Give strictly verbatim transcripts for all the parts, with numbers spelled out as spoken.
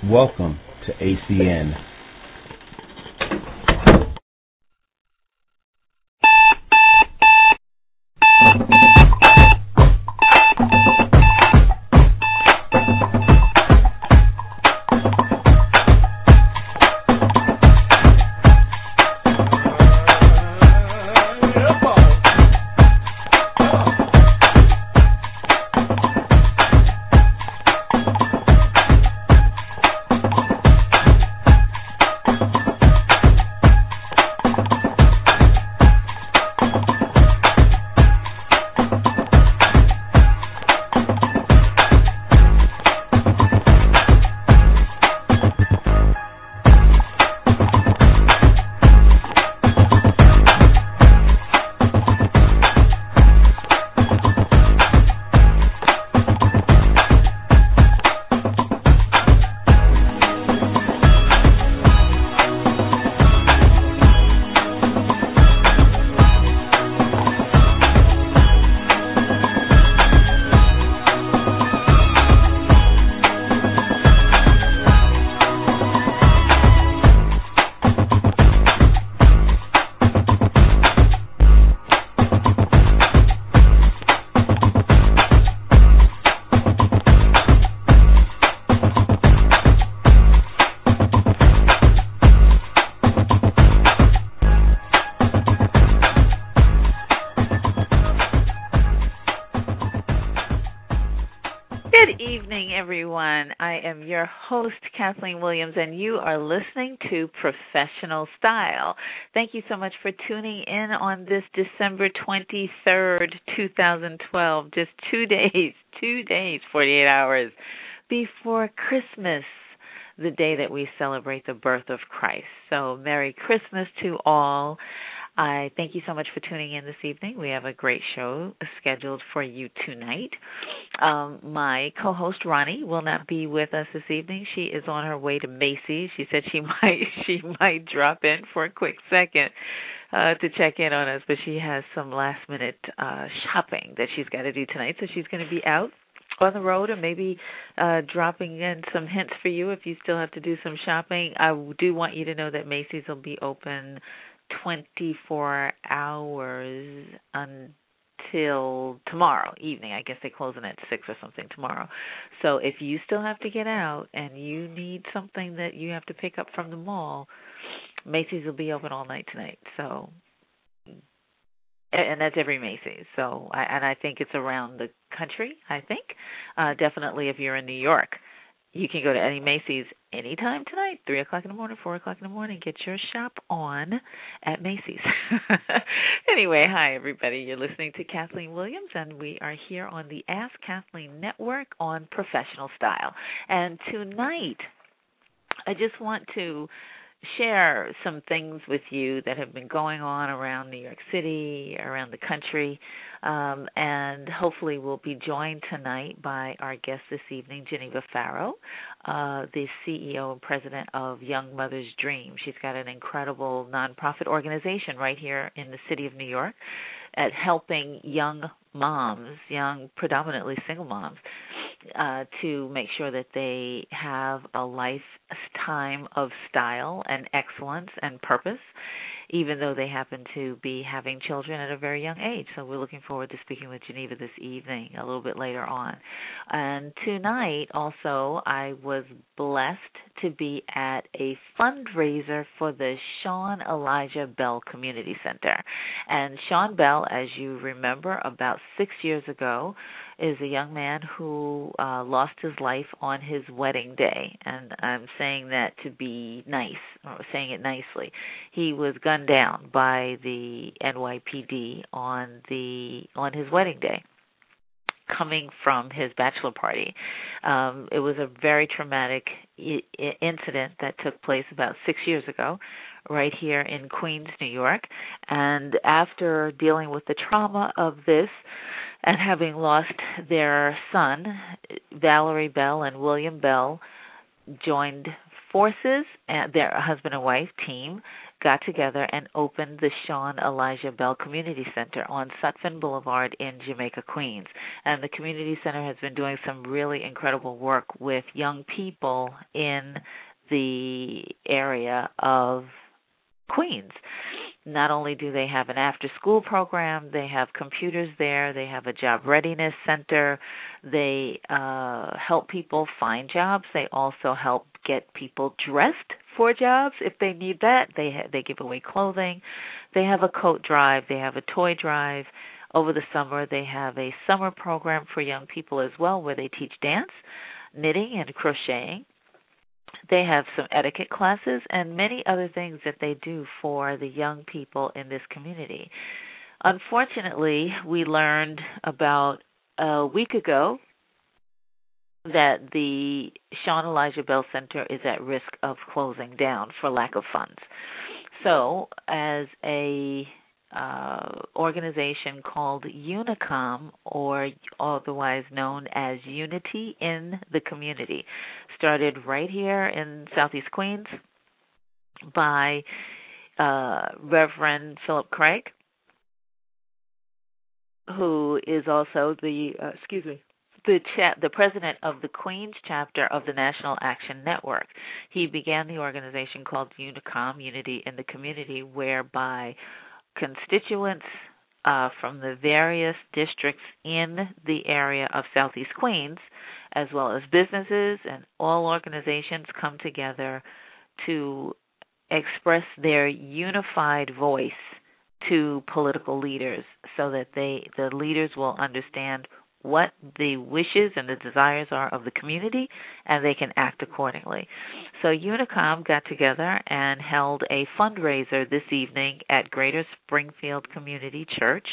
Welcome to A C N. Host Kathleen Williams, and you are listening to Professional Style. Thank you so much for tuning in on this December twenty-third, twenty twelve, just two days, two days, forty-eight hours before Christmas, the day that we celebrate the birth of Christ. So Merry Christmas to all. I thank you so much for tuning in this evening. We have a great show scheduled for you tonight. Um, my co-host Ronnie will not be with us this evening. She is on her way to Macy's. She said she might she might drop in for a quick second uh, to check in on us, but she has some last minute uh, shopping that she's got to do tonight. So she's going to be out on the road, or maybe uh, dropping in some hints for you if you still have to do some shopping. I do want you to know that Macy's will be open twenty-four hours until tomorrow evening. I guess they're closing at six or something tomorrow. So if you still have to get out and you need something that you have to pick up from the mall, Macy's will be open all night tonight. So, and that's every Macy's. So, I, and I think it's around the country, I think. Uh, definitely if you're in New York, you can go to any Macy's anytime tonight, three o'clock in the morning, four o'clock in the morning. Get your shop on at Macy's. Anyway, hi, everybody. You're listening to Kathleen Williams, and we are here on the Ask Kathleen Network on Professional Style. And tonight, I just want to share some things with you that have been going on around New York City, around the country, um, and hopefully we'll be joined tonight by our guest this evening, Geneva Farrow, uh, the C E O and president of Young Mother's Dream. She's got an incredible nonprofit organization right here in the city of New York at helping young moms, young predominantly single moms, Uh, to make sure that they have a lifetime of style and excellence and purpose, even though they happen to be having children at a very young age. So we're looking forward to speaking with Geneva this evening, a little bit later on. And tonight, also, I was blessed to be at a fundraiser for the Sean Elijah Bell Community Center. And Sean Bell, as you remember, about six years ago, is a young man who uh, lost his life on his wedding day, and I'm saying that to be nice, or saying it nicely. He was gunned down by the N Y P D on the on his wedding day, coming from his bachelor party. Um, it was a very traumatic I- incident that took place about six years ago, right here in Queens, New York. And after dealing with the trauma of this, and having lost their son, Valerie Bell and William Bell, joined forces, and their husband and wife team, got together and opened the Sean Elijah Bell Community Center on Sutphin Boulevard in Jamaica, Queens. And the community center has been doing some really incredible work with young people in the area of Queens. Not only do they have an after-school program, they have computers there, they have a job readiness center, they uh, help people find jobs, they also help get people dressed for jobs if they need that. They ha- they give away clothing, they have a coat drive, they have a toy drive. Over the summer, they have a summer program for young people as well where they teach dance, knitting, and crocheting. They have some etiquette classes and many other things that they do for the young people in this community. Unfortunately, we learned about a week ago that the Sean Elijah Bell Center is at risk of closing down for lack of funds. So, as a uh, organization called Unicom, or otherwise known as Unity in the Community, started right here in Southeast Queens by uh, Reverend Philip Craig, who is also the uh, excuse me the cha- the president of the Queens chapter of the National Action Network. He began the organization called Unicom, Unity in the Community, whereby constituents uh, from the various districts in the area of Southeast Queens, as well as businesses and all organizations, come together to express their unified voice to political leaders so that they the leaders will understand what the wishes and the desires are of the community, and they can act accordingly. So Unicom got together and held a fundraiser this evening at Greater Springfield Community Church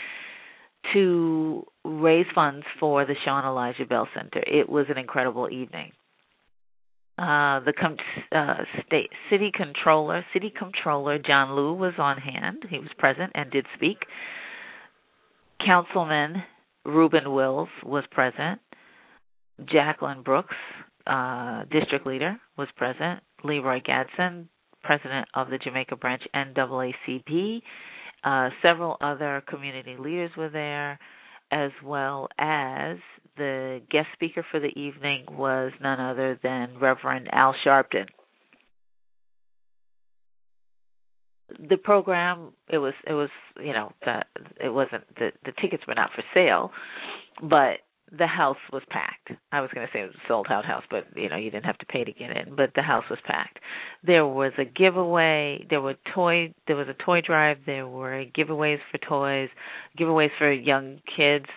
to raise funds for the Sean Elijah Bell Center. It was an incredible evening. Uh, the com- uh, state city controller, city controller John Liu was on hand. He was present and did speak. Councilman Reuben Wills was present. Jacqueline Brooks, uh, district leader, was present. Leroy Gadsden, president of the Jamaica branch N double A C P. Uh, several other community leaders were there, as well as the guest speaker for the evening was none other than Reverend Al Sharpton. The program, it was, it was, you know, the, it wasn't, the, the tickets were not for sale, but the house was packed. I was going to say it was a sold out house, but, you know, you didn't have to pay to get in, but the house was packed. There was a giveaway, there were toy, there was a toy drive, there were giveaways for toys, giveaways for young kids.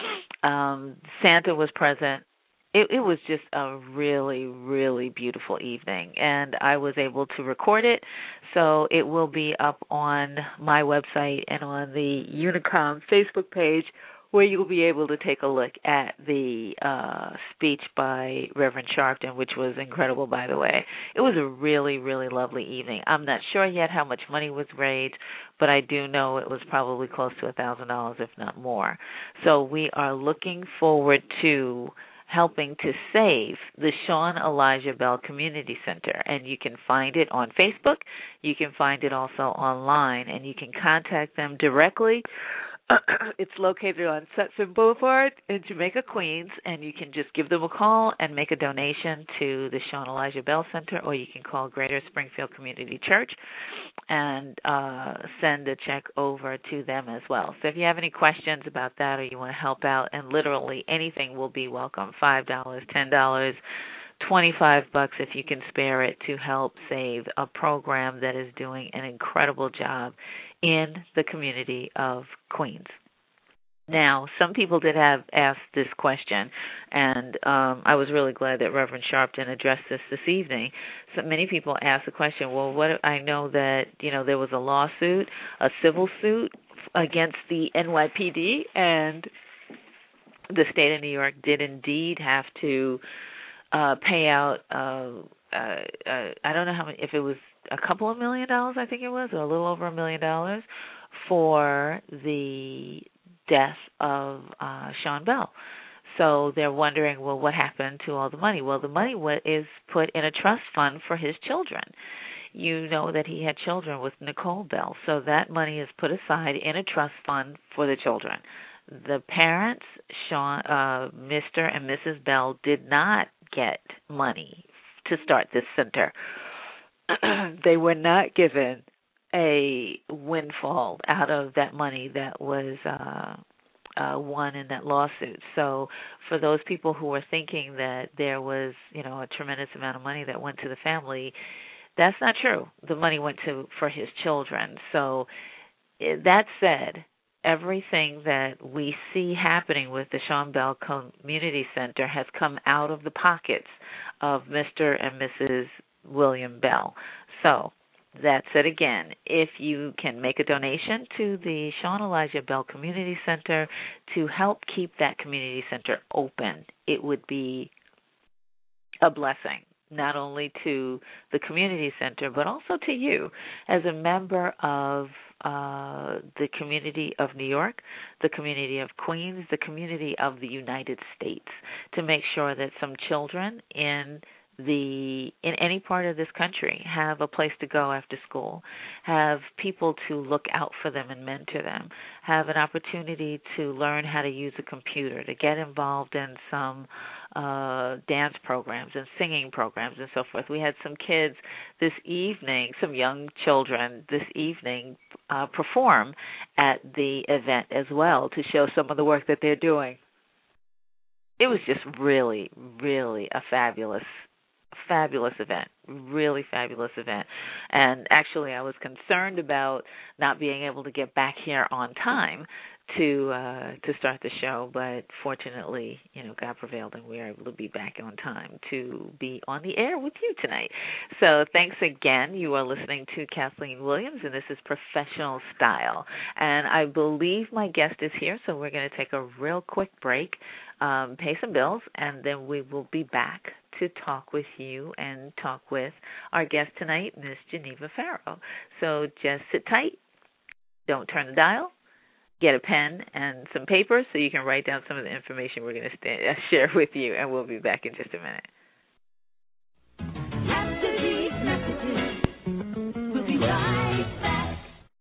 Um, Santa was present. It, it was just a really, really beautiful evening, and I was able to record it, so it will be up on my website and on the Unicom Facebook page, where you'll be able to take a look at the uh, speech by Reverend Sharpton, which was incredible, by the way. It was a really, really lovely evening. I'm not sure yet how much money was raised, but I do know it was probably close to one thousand dollars, if not more. So we are looking forward to helping to save the Sean Elijah Bell Community Center. And you can find it on Facebook. You can find it also online, and you can contact them directly. It's located on Sutphin Boulevard in Jamaica, Queens, and you can just give them a call and make a donation to the Sean Elijah Bell Center, or you can call Greater Springfield Community Church and uh, send a check over to them as well. So if you have any questions about that or you want to help out, and literally anything will be welcome, five dollars, ten dollars, twenty-five bucks if you can spare it, to help save a program that is doing an incredible job in the community of Queens. Now, some people did have asked this question, and um, I was really glad that Reverend Sharpton addressed this this evening. So many people asked the question, well, what I know that, you know, there was a lawsuit, a civil suit against the N Y P D, and the state of New York did indeed have to uh, pay out, uh, uh, uh, I don't know how many, if it was a couple of million dollars, I think it was, or a little over a million dollars, for the death of uh, Sean Bell. So they're wondering, well, what happened to all the money? Well, the money is put in a trust fund for his children. you know that he had children with Nicole Bell. So that money is put aside in a trust fund for the children. The parents, Sean, uh, Mister and Missus Bell, did not get money to start this center. They were not given a windfall out of that money that was uh, uh, won in that lawsuit. So for those people who were thinking that there was, you know, a tremendous amount of money that went to the family, that's not true. The money went to for his children. So that said, everything that we see happening with the Sean Bell Community Center has come out of the pockets of Mister and Missus William Bell. So that said again, if you can make a donation to the Sean Elijah Bell Community Center to help keep that community center open, it would be a blessing, not only to the community center, but also to you as a member of uh, the community of New York, the community of Queens, the community of the United States, to make sure that some children in the in any part of this country have a place to go after school, have people to look out for them and mentor them, have an opportunity to learn how to use a computer, to get involved in some uh, dance programs and singing programs and so forth. We had some kids this evening, some young children this evening uh, perform at the event as well to show some of the work that they're doing. It was just really, really a fabulous Fabulous event, really fabulous event. And actually, I was concerned about not being able to get back here on time to uh, to start the show, but fortunately, you know, God prevailed, and we were able to be back on time to be on the air with you tonight. So thanks again. You are listening to Kathleen Williams, and this is Professional Style. And I believe my guest is here, so we're going to take a real quick break, um, pay some bills, and then we will be back to talk with you and talk with our guest tonight, Miss Geneva Farrow. So just sit tight, don't turn the dial, get a pen and some paper so you can write down some of the information we're going to st- uh, share with you, and we'll be back in just a minute. After these messages, we'll be right back.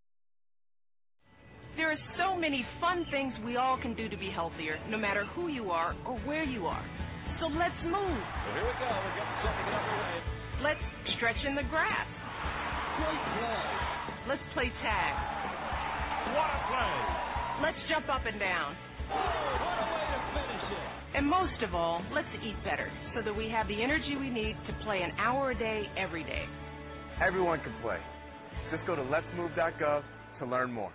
There are so many fun things we all can do to be healthier, no matter who you are or where you are. So let's move. Well, here we go. We're getting something underway. Let's stretch in the grass. Great play. Let's play tag. What a play. Let's jump up and down. Oh, what a way to finish it. And most of all, let's eat better so that we have the energy we need to play an hour a day, every day. Everyone can play. Just go to lets move dot gov to learn more.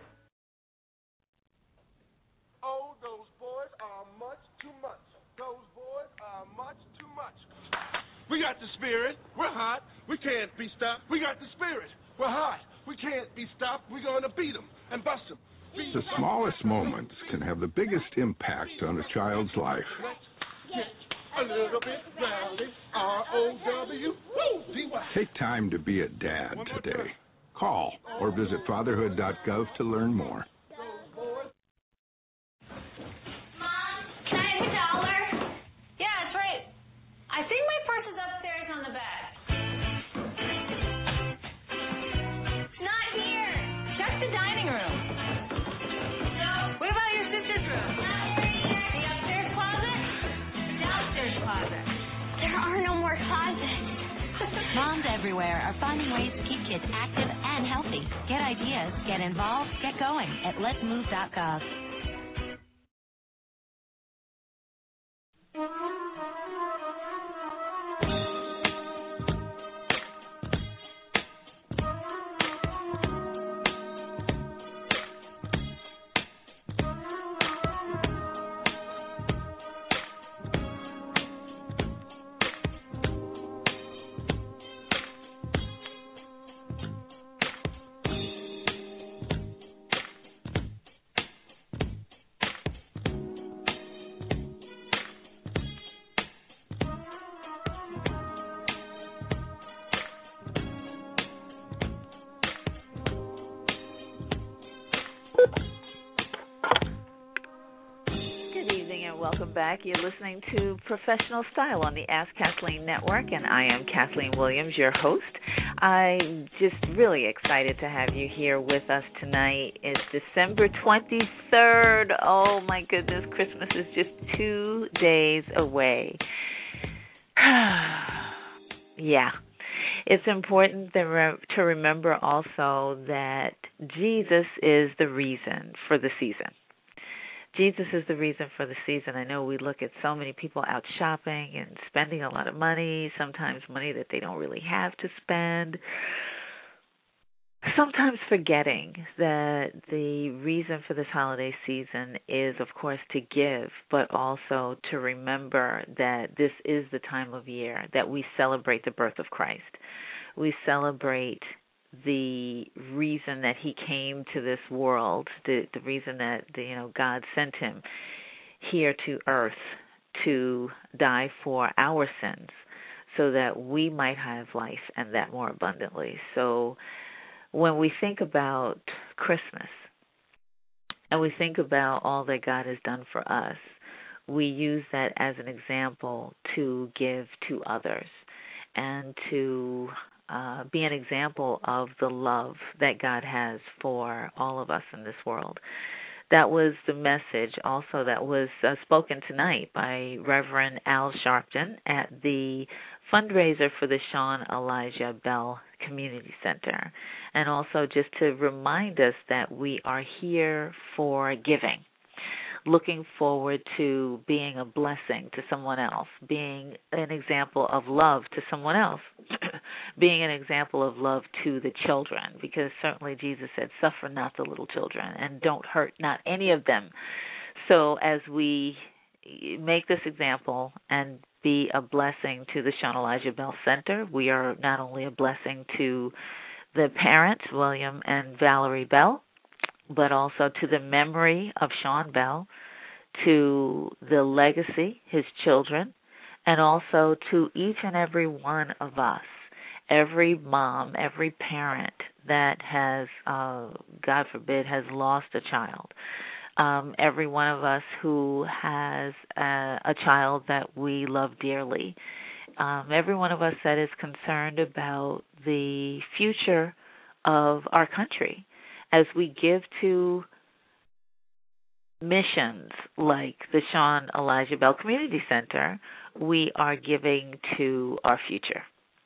Oh, those boys are much too much. Those boys are much too much. We got the spirit. We're hot. We can't be stopped. We got the spirit. We're hot. We can't be stopped. We're going to beat them and bust them. The smallest moments can have the biggest impact on a child's life. Let's get a little bit rowdy. R O W. Take time to be a dad today. Call or visit fatherhood dot gov to learn more. I think my purse is upstairs on the bed. It's not here. Check the dining room. No. What about your sister's room? The upstairs closet? The downstairs closet. There are no more closets. Moms everywhere are finding ways to keep kids active and healthy. Get ideas, get involved, get going at lets move dot gov. welcome back. You're listening to Professional Style on the Ask Kathleen Network, and I am Kathleen Williams, your host. I'm just really excited to have you here with us tonight. It's December twenty-third. Oh, my goodness, Christmas is just two days away. Yeah. It's important to remember also that Jesus is the reason for the season. Jesus is the reason for the season. I know we look at so many people out shopping and spending a lot of money, sometimes money that they don't really have to spend, sometimes forgetting that the reason for this holiday season is, of course, to give, but also to remember that this is the time of year that we celebrate the birth of Christ. We celebrate the reason that he came to this world, the, the reason that the, you know God sent him here to earth to die for our sins so that we might have life and that more abundantly. So when we think about Christmas and we think about all that God has done for us, we use that as an example to give to others and to uh, be an example of the love that God has for all of us in this world. That was the message also that was uh, spoken tonight by Reverend Al Sharpton at the fundraiser for the Sean Elijah Bell Community Center. And also just to remind us that we are here for giving, looking forward to being a blessing to someone else, being an example of love to someone else, being an example of love to the children, because certainly Jesus said, suffer not the little children and don't hurt not any of them. So as we make this example and be a blessing to the Sean Elijah Bell Center, we are not only a blessing to the parents, William and Valerie Bell, but also to the memory of Sean Bell, to the legacy, his children, and also to each and every one of us, every mom, every parent that has, uh, God forbid, has lost a child, um, every one of us who has a, a child that we love dearly, um, every one of us that is concerned about the future of our country. As we give to missions like the Sean Elijah Bell Community Center, we are giving to our future,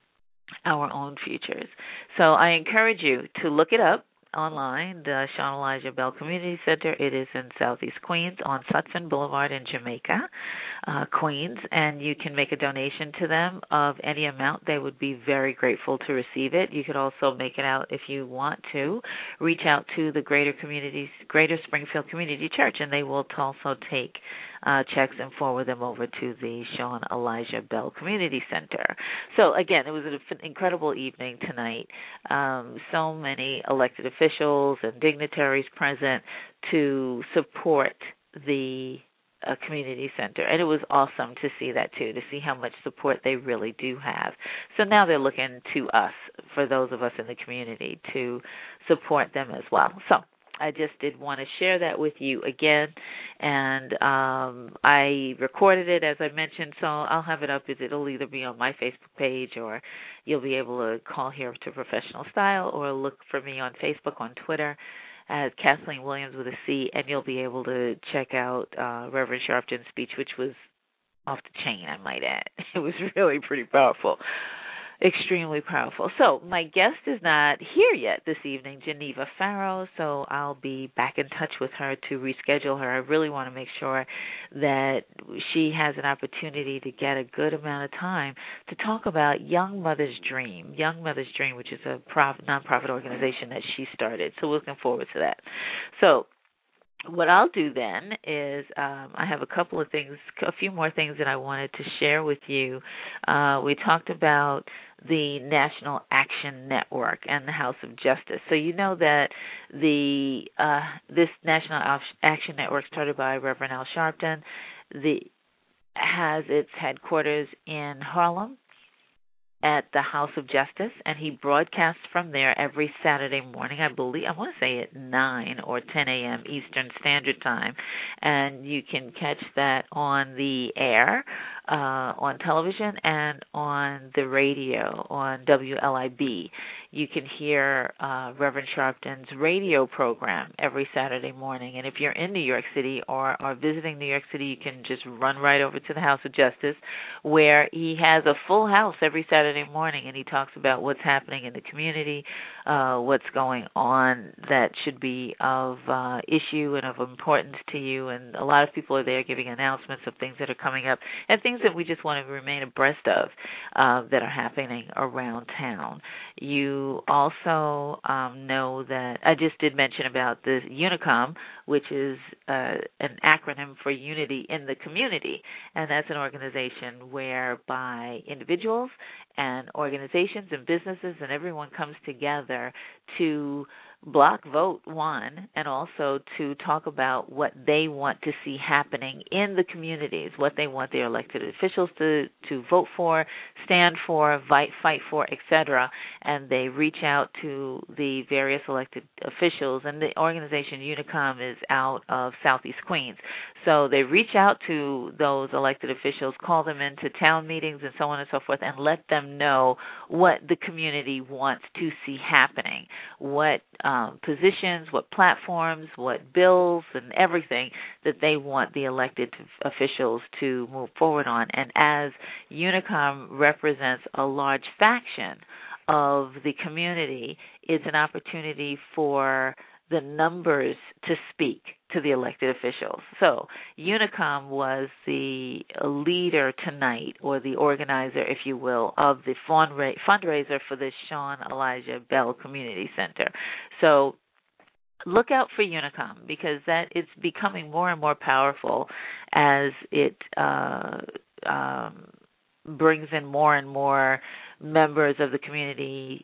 our own futures. So I encourage you to look it up online, the Sean Elijah Bell Community Center. It is in Southeast Queens on Sutphin Boulevard in Jamaica, uh, Queens, and you can make a donation to them of any amount. They would be very grateful to receive it. You could also make it out, if you want to, reach out to the Greater Communities, Greater Springfield Community Church, and they will also take uh, checks and forward them over to the Sean Elijah Bell Community Center. So again, it was an incredible evening tonight. Um, so many elected officials and dignitaries present to support the uh, community center. And it was awesome to see that too, to see how much support they really do have. So now they're looking to us, for those of us in the community, to support them as well. So I just did want to share that with you again, and um, I recorded it, as I mentioned, so I'll have it up. It'll either be on my Facebook page, or you'll be able to call here to Professional Style, or look for me on Facebook, on Twitter, as Kathleen Williams with a C, and you'll be able to check out uh, Reverend Sharpton's speech, which was off the chain, I might add. It was really pretty powerful. Extremely powerful. So my guest is not here yet this evening, Geneva Farrow, so I'll be back in touch with her to reschedule her. I really want to make sure that she has an opportunity to get a good amount of time to talk about Young Mother's Dream, Young Mother's Dream, which is a prof- nonprofit organization that she started. So we're looking forward to that. So what I'll do then is um, I have a couple of things, a few more things that I wanted to share with you. Uh, we talked about the National Action Network and the House of Justice. So you know that the uh, this National Action Network, started by Reverend Al Sharpton, the, has its headquarters in Harlem, at the House of Justice, and he broadcasts from there every Saturday morning. I believe I want to say at nine or ten a.m. Eastern Standard Time, and you can catch that on the air, uh, on television, and on the radio on W L I B. You can hear uh, Reverend Sharpton's radio program every Saturday morning. And if you're in New York City or are visiting New York City, you can just run right over to the House of Justice, where he has a full house every Saturday morning, and he talks about what's happening in the community, uh, what's going on that should be of uh, issue and of importance to you. And a lot of people are there giving announcements of things that are coming up and things that we just want to remain abreast of uh, that are happening around town. You also um, know that I just did mention about the Unicom, which is uh, an acronym for Unity in the Community, and that's an organization whereby individuals and organizations and businesses and everyone comes together to block vote, one, and also to talk about what they want to see happening in the communities, what they want their elected officials to, to vote for, stand for, fight, fight for, et cetera. And they reach out to the various elected officials, and the organization Unicom is out of Southeast Queens. So they reach out to those elected officials, call them into town meetings and so on and so forth, and let them know what the community wants to see happening, what um, positions, what platforms, what bills, and everything that they want the elected officials to move forward on. And as Unicom represents a large faction of the community, it's an opportunity for the numbers to speak to the elected officials. So Unicom was the leader tonight, or the organizer, if you will, of the fundraiser for the Sean Elijah Bell Community Center. So look out for Unicom, because that it's becoming more and more powerful as it uh, um, brings in more and more members of the community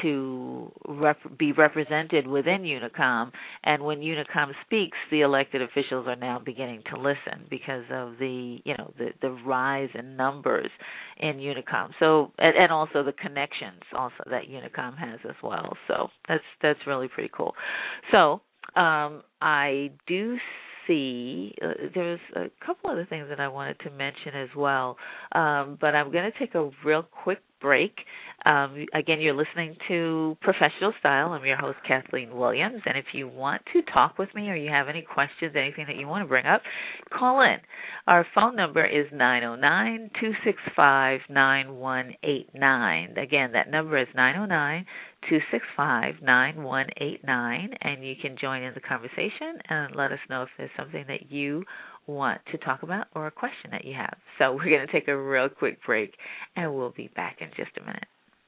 to rep- be represented within Unicom. And when Unicom speaks, the elected officials are now beginning to listen because of the, you know, the, the rise in numbers in Unicom. So, and, and also the connections also that Unicom has as well. So that's that's really pretty cool. So um, I do see uh, there's a couple other things that I wanted to mention as well, um, but I'm going to take a real quick break. Um, again, you're listening to Professional Style. I'm your host, Kathleen Williams, and if you want to talk with me or you have any questions, anything that you want to bring up, call in. Our phone number is nine oh nine, two six five, nine one eight nine. Again, that number is nine oh nine, two six five, nine one eight nine, and you can join in the conversation and let us know if there's something that you want to talk about or a question that you have. So we're going to take a real quick break, and we'll be back in just a minute.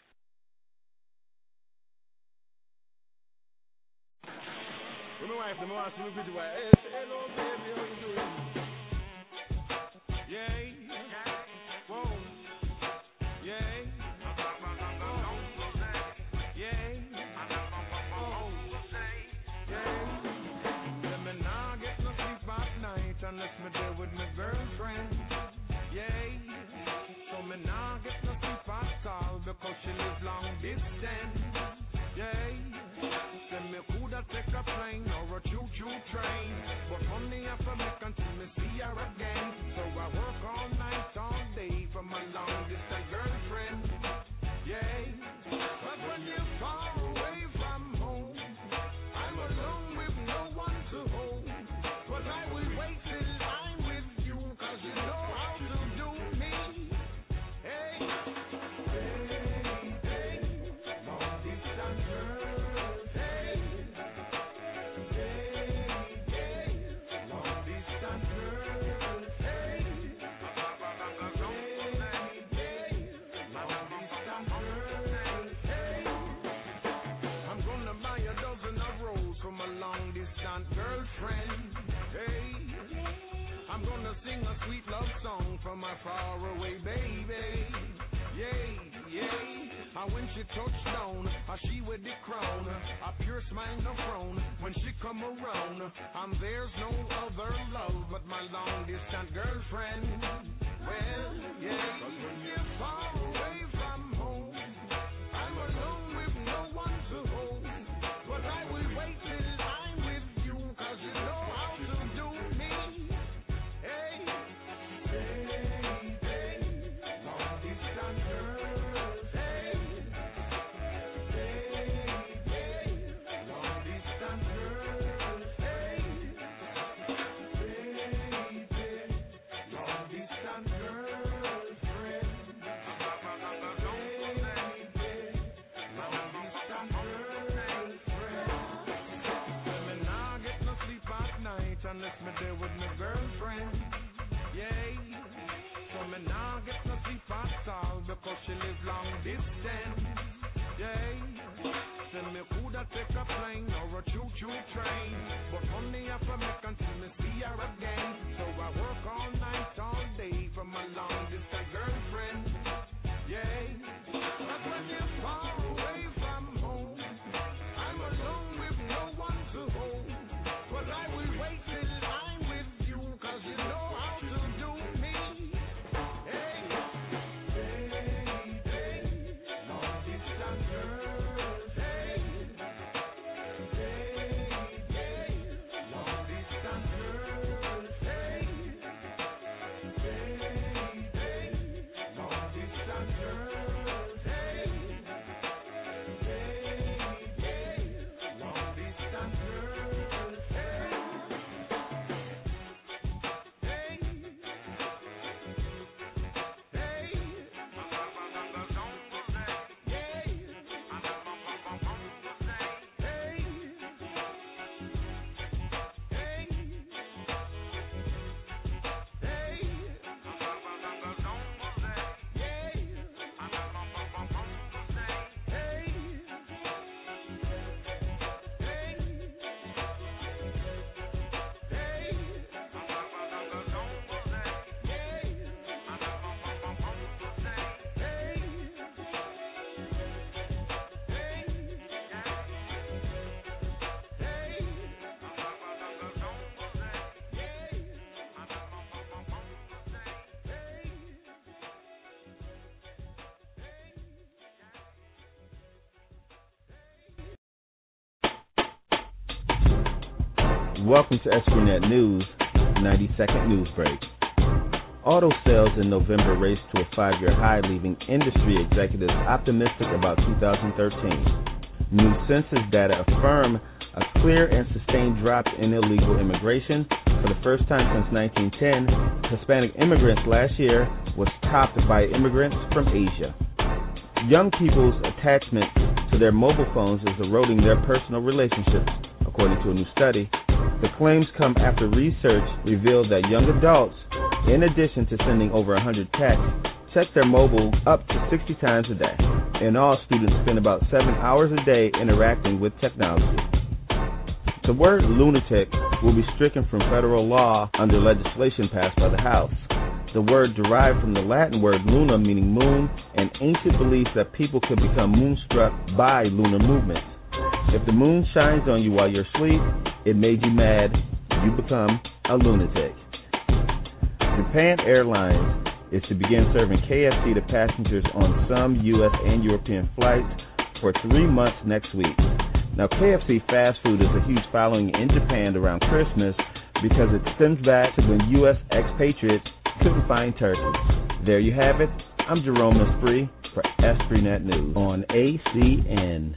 Unless me there with my girlfriend, yeah. So me nah get no sleep at all because she lives long distance, yeah. Then me coulda take a plane or a choo-choo train, but money I for make until me see her again. So I work all night, all day for my long distance girlfriend, yeah. But when you're far away from home, I'm alone with no one to hold. But I will wait till I'm with you, cause you know how to do me. Hey, hey, hey, long distance girl. Hey, hey, hey, long distance girl. Hey, hey, hey, long distance girl. Hey, I'm gonna buy a dozen of roses from a long distance girlfriend. Hey, I'm gonna sing a sweet love song for my faraway baby. Yay, yay. And when she touched down, uh, she with the crown, a pure smile no frown. When she come around, and there's no other love but my long distance girlfriend. Well, yeah, 'cause when you're far away from home, Welcome to EstroNet News, ninety second news break. Auto sales in November raced to a five-year high, leaving industry executives optimistic about two thousand thirteen. New census data affirm a clear and sustained drop in illegal immigration. For the first time since nineteen ten, Hispanic immigrants last year was topped by immigrants from Asia. Young people's attachment to their mobile phones is eroding their personal relationships, according to a new study. The claims come after research revealed that young adults, in addition to sending over one hundred texts, check their mobile up to sixty times a day. In all, students spend about seven hours a day interacting with technology. The word lunatic will be stricken from federal law under legislation passed by the House. The word derived from the Latin word luna, meaning moon, and ancient beliefs that people could become moonstruck by lunar movements. If the moon shines on you while you're asleep, it made you mad, you become a lunatic. Japan Airlines is to begin serving K F C to passengers on some U S and European flights for three months next week. Now, K F C fast food is a huge following in Japan around Christmas because it stems back to when U S expatriates couldn't find turkey. There you have it. I'm Jerome Esprit for EstroNet News on A C N.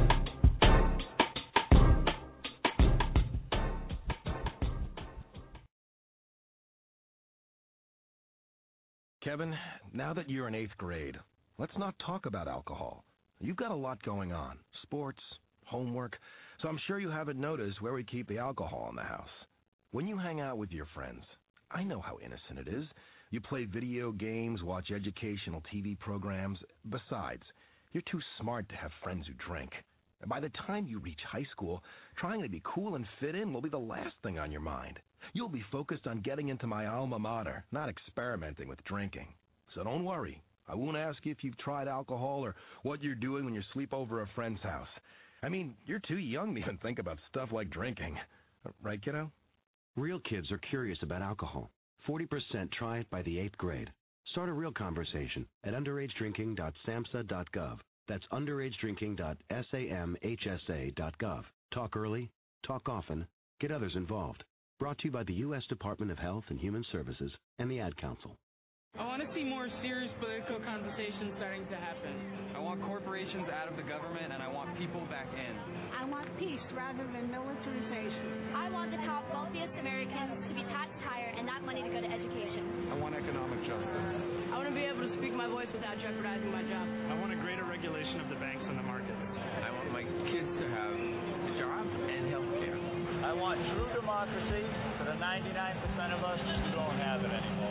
Kevin, now that you're in eighth grade, let's not talk about alcohol. You've got a lot going on, sports, homework, so I'm sure you haven't noticed where we keep the alcohol in the house. When you hang out with your friends, I know how innocent it is. You play video games, watch educational T V programs. Besides, you're too smart to have friends who drink. And by the time you reach high school, trying to be cool and fit in will be the last thing on your mind. You'll be focused on getting into my alma mater, not experimenting with drinking. So don't worry. I won't ask you if you've tried alcohol or what you're doing when you sleep over a friend's house. I mean, you're too young to even think about stuff like drinking. Right, kiddo? Real kids are curious about alcohol. forty percent try it by the eighth grade. Start a real conversation at underage drinking dot samhsa dot gov. That's underage drinking dot samhsa dot gov. Talk early, talk often, get others involved. Brought to you by the U S Department of Health and Human Services and the Ad Council. I want to see more serious political conversations starting to happen. I want corporations out of the government, and I want people back in. I want peace rather than militarization. I want the top wealthiest Americans to be taxed higher and not money to go to education. I want economic justice. I want to be able to speak my voice without jeopardizing my job. I want a greater regulation of the banks and the market. I want my kids to have a job and health care. I want true democracy for the ninety-nine percent of us who don't have it anymore.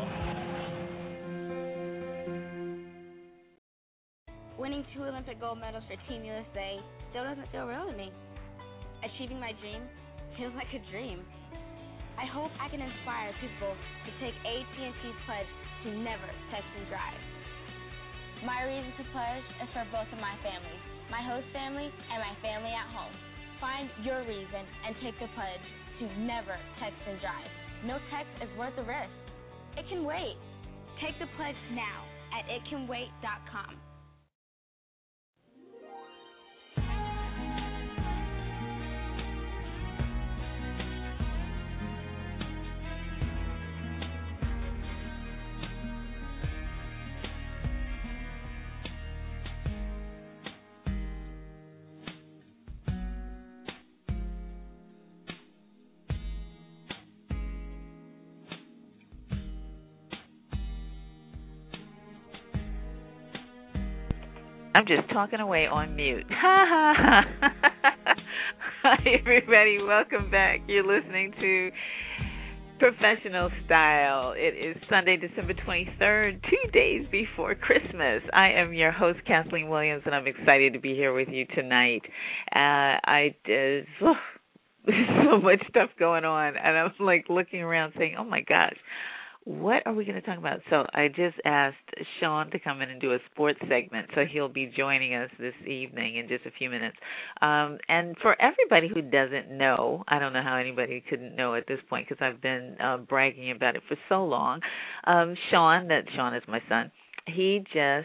Winning two Olympic gold medals for Team U S A still doesn't feel real to me. Achieving my dream feels like a dream. I hope I can inspire people to take A T and T Pledge to never text and drive. My reason to pledge is for both of my families, my host family and my family at home. Find your reason and take the pledge to never text and drive. No text is worth the risk. It can wait. Take the pledge now at it can wait dot com. I'm just talking away on mute. Ha ha ha. Hi, everybody. Welcome back. You're listening to Professional Style. It is Sunday, December twenty-third, two days before Christmas. I am your host, Kathleen Williams, and I'm excited to be here with you tonight. Uh, I did, oh, there's so much stuff going on, and I'm like looking around saying, oh my gosh, what are we going to talk about? So I just asked Sean to come in and do a sports segment, so he'll be joining us this evening in just a few minutes. Um, and for everybody who doesn't know, I don't know how anybody couldn't know at this point because I've been uh, bragging about it for so long. Um, Sean, that Sean is my son, he just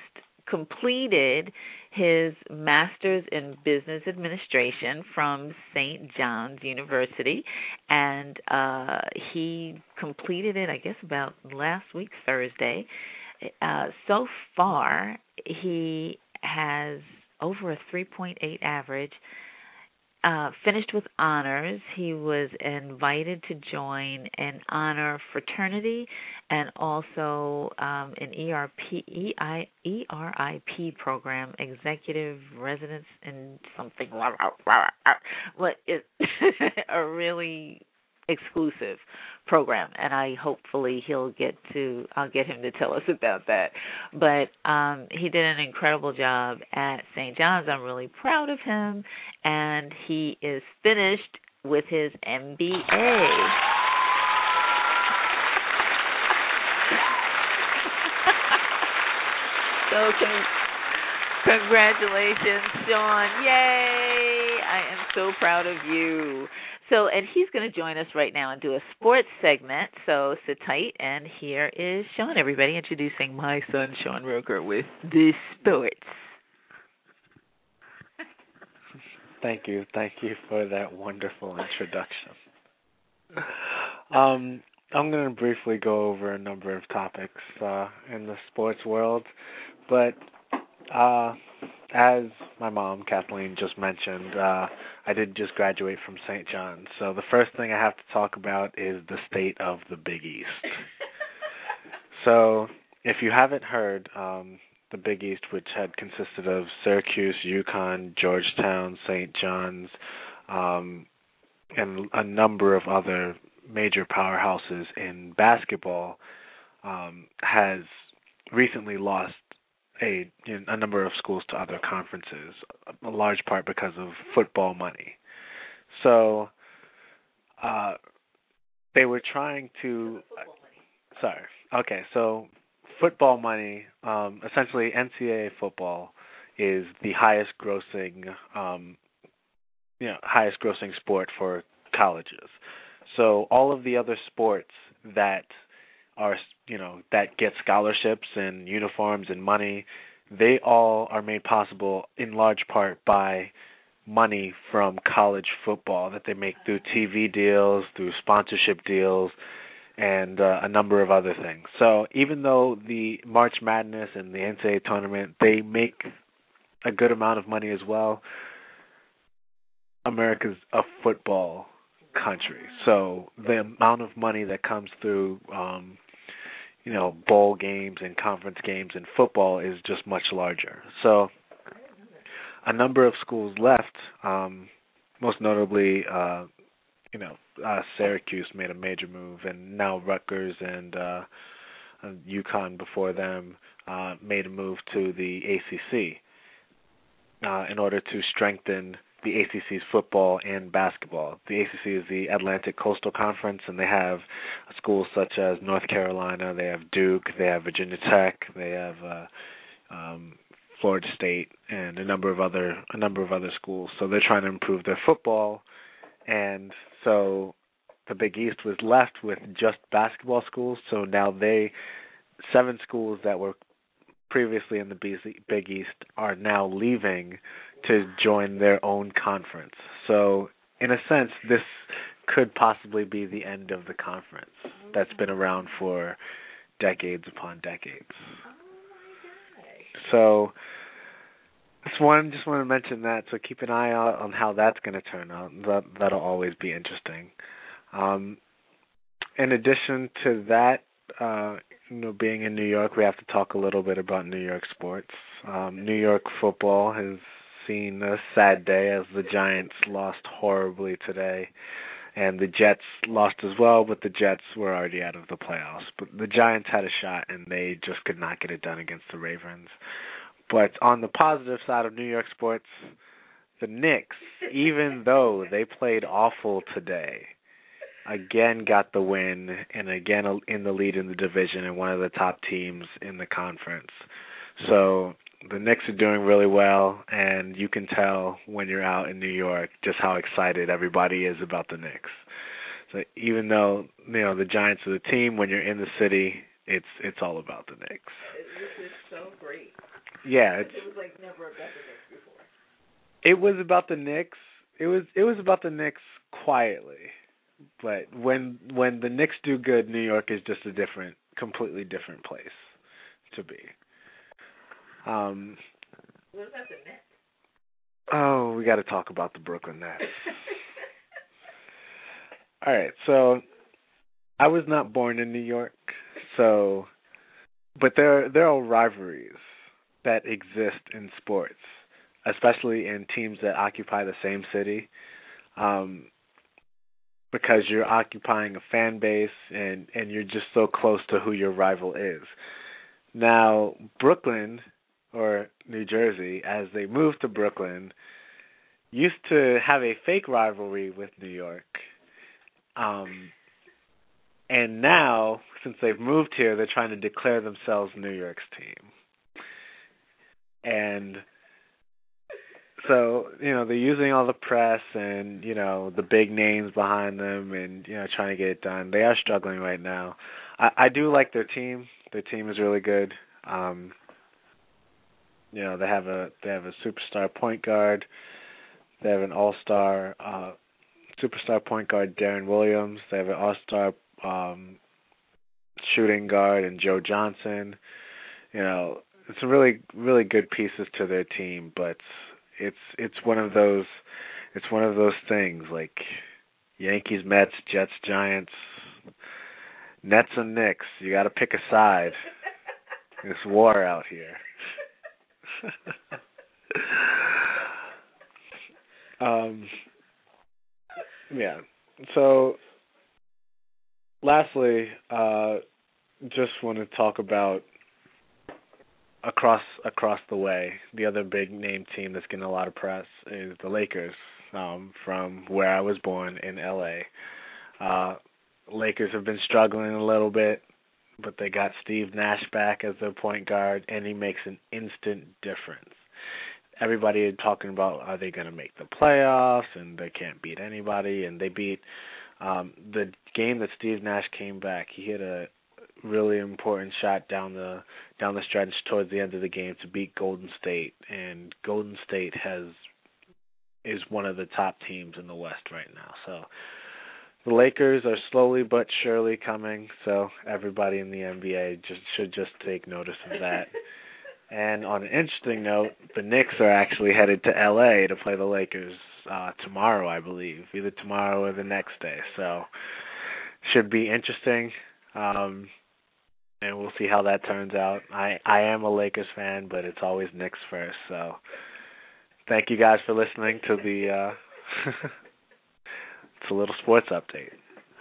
completed his master's in business administration from Saint John's University, and uh, he completed it, I guess, about last week, Thursday. Uh, so far, he has over a three point eight average. Uh, finished with honors. He was invited to join an honor fraternity and also um, an E R P, E I, E R I P program, executive residence in something. What is a really exclusive program, and I hopefully he'll get to I'll get him to tell us about that. But um, he did an incredible job at Saint John's. I'm really proud of him, and he is finished with his M B A. So con- congratulations, Sean. Yay! I am so proud of you. So, and he's going to join us right now and do a sports segment. So sit tight, and here is Sean, everybody, introducing my son, Sean Roker, with the sports. Thank you. Thank you for that wonderful introduction. Um, I'm going to briefly go over a number of topics uh, in the sports world, but uh, as my mom, Kathleen, just mentioned, uh, I did just graduate from Saint John's. So the first thing I have to talk about is the state of the Big East. So if you haven't heard, um, the Big East, which had consisted of Syracuse, UConn, Georgetown, Saint John's, um, and a number of other major powerhouses in basketball, um, has recently lost a, you know, a number of schools to other conferences, a large part because of football money. So uh, they were trying to uh, sorry okay so football money, um, essentially N C double A football is the highest grossing um, you know highest grossing sport for colleges. So all of the other sports that are, you know, that get scholarships and uniforms and money, they all are made possible in large part by money from college football that they make through T V deals, through sponsorship deals, and uh, a number of other things. So even though the March Madness and the N C double A tournament, they make a good amount of money as well, America's a football country. So the amount of money that comes through um, you know, bowl games and conference games in football is just much larger. So a number of schools left, um, most notably, uh, you know, uh, Syracuse made a major move, and now Rutgers and uh, UConn before them uh, made a move to the A C C uh, in order to strengthen the A C C's football and basketball. The A C C is the Atlantic Coastal Conference, and they have schools such as North Carolina, they have Duke, they have Virginia Tech, they have uh, um, Florida State, and a number of other a number of other schools. So they're trying to improve their football, and so the Big East was left with just basketball schools. So now they seven schools that were previously in the Big East are now leaving to join their own conference. So in a sense, this could possibly be the end of the conference that's been around for decades upon decades. So just one, just want to mention that. So keep an eye out on how that's going to turn out. That that'll always be interesting. Um, in addition to that, uh, you know, being in New York, we have to talk a little bit about New York sports. Um, New York football has seen a sad day as the Giants lost horribly today, and the Jets lost as well, but the Jets were already out of the playoffs. But the Giants had a shot, and they just could not get it done against the Ravens. But on the positive side of New York sports, the Knicks, even though they played awful today, again got the win and again in the lead in the division and one of the top teams in the conference. So the Knicks are doing really well, and you can tell when you're out in New York just how excited everybody is about the Knicks. So even though, you know, the Giants are the team, when you're in the city, it's it's all about the Knicks. This is so great. Yeah, it's, it was like never about the Knicks before. It was about the Knicks. It was it was about the Knicks quietly, but when when the Knicks do good, New York is just a different, completely different place to be. Um. What about the Nets? Oh, we got to talk about the Brooklyn Nets. All right, so I was not born in New York, so but there there are rivalries that exist in sports, especially in teams that occupy the same city, um, because you're occupying a fan base and, and you're just so close to who your rival is. Now, Brooklyn, or New Jersey, as they moved to Brooklyn, used to have a fake rivalry with New York. Um, and now, since they've moved here, they're trying to declare themselves New York's team. And so, you know, they're using all the press and, you know, the big names behind them and, you know, trying to get it done. They are struggling right now. I, I do like their team. Their team is really good. Um, you know, they have a they have a superstar point guard. They have an all-star uh, superstar point guard, Darren Williams. They have an all-star um, shooting guard and Joe Johnson. You know, it's a really really good pieces to their team, but it's it's one of those it's one of those things like Yankees, Mets, Jets, Giants, Nets and Knicks. You got to pick a side. There's war out here. um. Yeah. So, lastly, uh, just want to talk about across across the way. The other big name team that's getting a lot of press is the Lakers, um, from where I was born in L A. Uh, Lakers have been struggling a little bit, but they got Steve Nash back as their point guard, and he makes an instant difference. Everybody is talking about, are they going to make the playoffs, and they can't beat anybody, and they beat um, the game that Steve Nash came back. He hit a really important shot down the down the stretch towards the end of the game to beat Golden State, and Golden State has is one of the top teams in the West right now. So the Lakers are slowly but surely coming, so everybody in the N B A just should just take notice of that. And on an interesting note, the Knicks are actually headed to L A to play the Lakers uh, tomorrow, I believe, either tomorrow or the next day. So should be interesting, um, and we'll see how that turns out. I, I am a Lakers fan, but it's always Knicks first. So thank you guys for listening to the uh, it's a little sports update.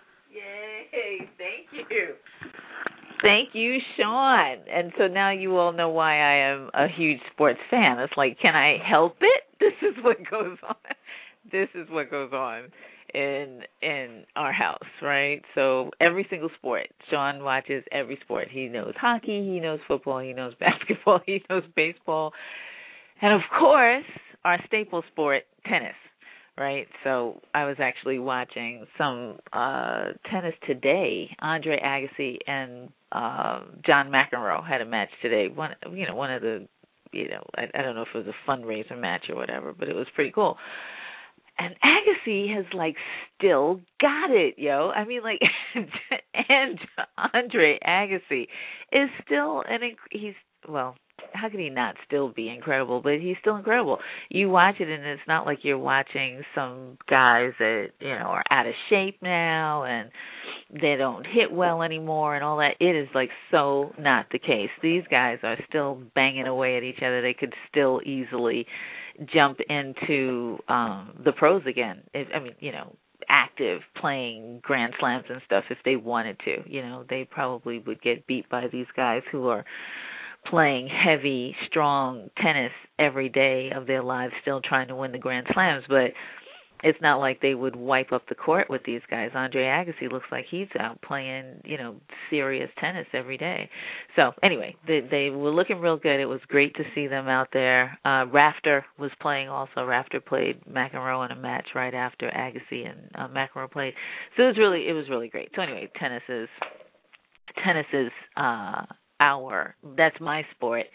Yay! Thank you. Thank you, Sean. And so now you all know why I am a huge sports fan. It's like, can I help it? This is what goes on. This is what goes on in in our house, right? So every single sport. Sean watches every sport. He knows hockey, he knows football, he knows basketball, he knows baseball. And of course, our staple sport, tennis. Right, so I was actually watching some uh, tennis today. Andre Agassi and uh, John McEnroe had a match today. One, you know, one of the, you know, I, I don't know if it was a fundraiser match or whatever, but it was pretty cool. And Agassi has like still got it, yo. I mean, like, and Andre Agassi is still an he's well. How could he not still be incredible? But he's still incredible. You watch it, and it's not like you're watching some guys that, you know, are out of shape now and they don't hit well anymore and all that. It is, like, so not the case. These guys are still banging away at each other. They could still easily jump into um, the pros again. If, I mean, you know, active, playing Grand Slams and stuff if they wanted to. You know, they probably would get beat by these guys who are playing heavy, strong tennis every day of their lives, still trying to win the Grand Slams, but it's not like they would wipe up the court with these guys. Andre Agassi looks like he's out playing, you know, serious tennis every day. So anyway, they, they were looking real good. It was great to see them out there. Uh, Rafter was playing also. Rafter played McEnroe in a match right after Agassi and uh, McEnroe played. So it was really, it was really great. So anyway, tennis is, tennis is, uh, Our, that's my sport.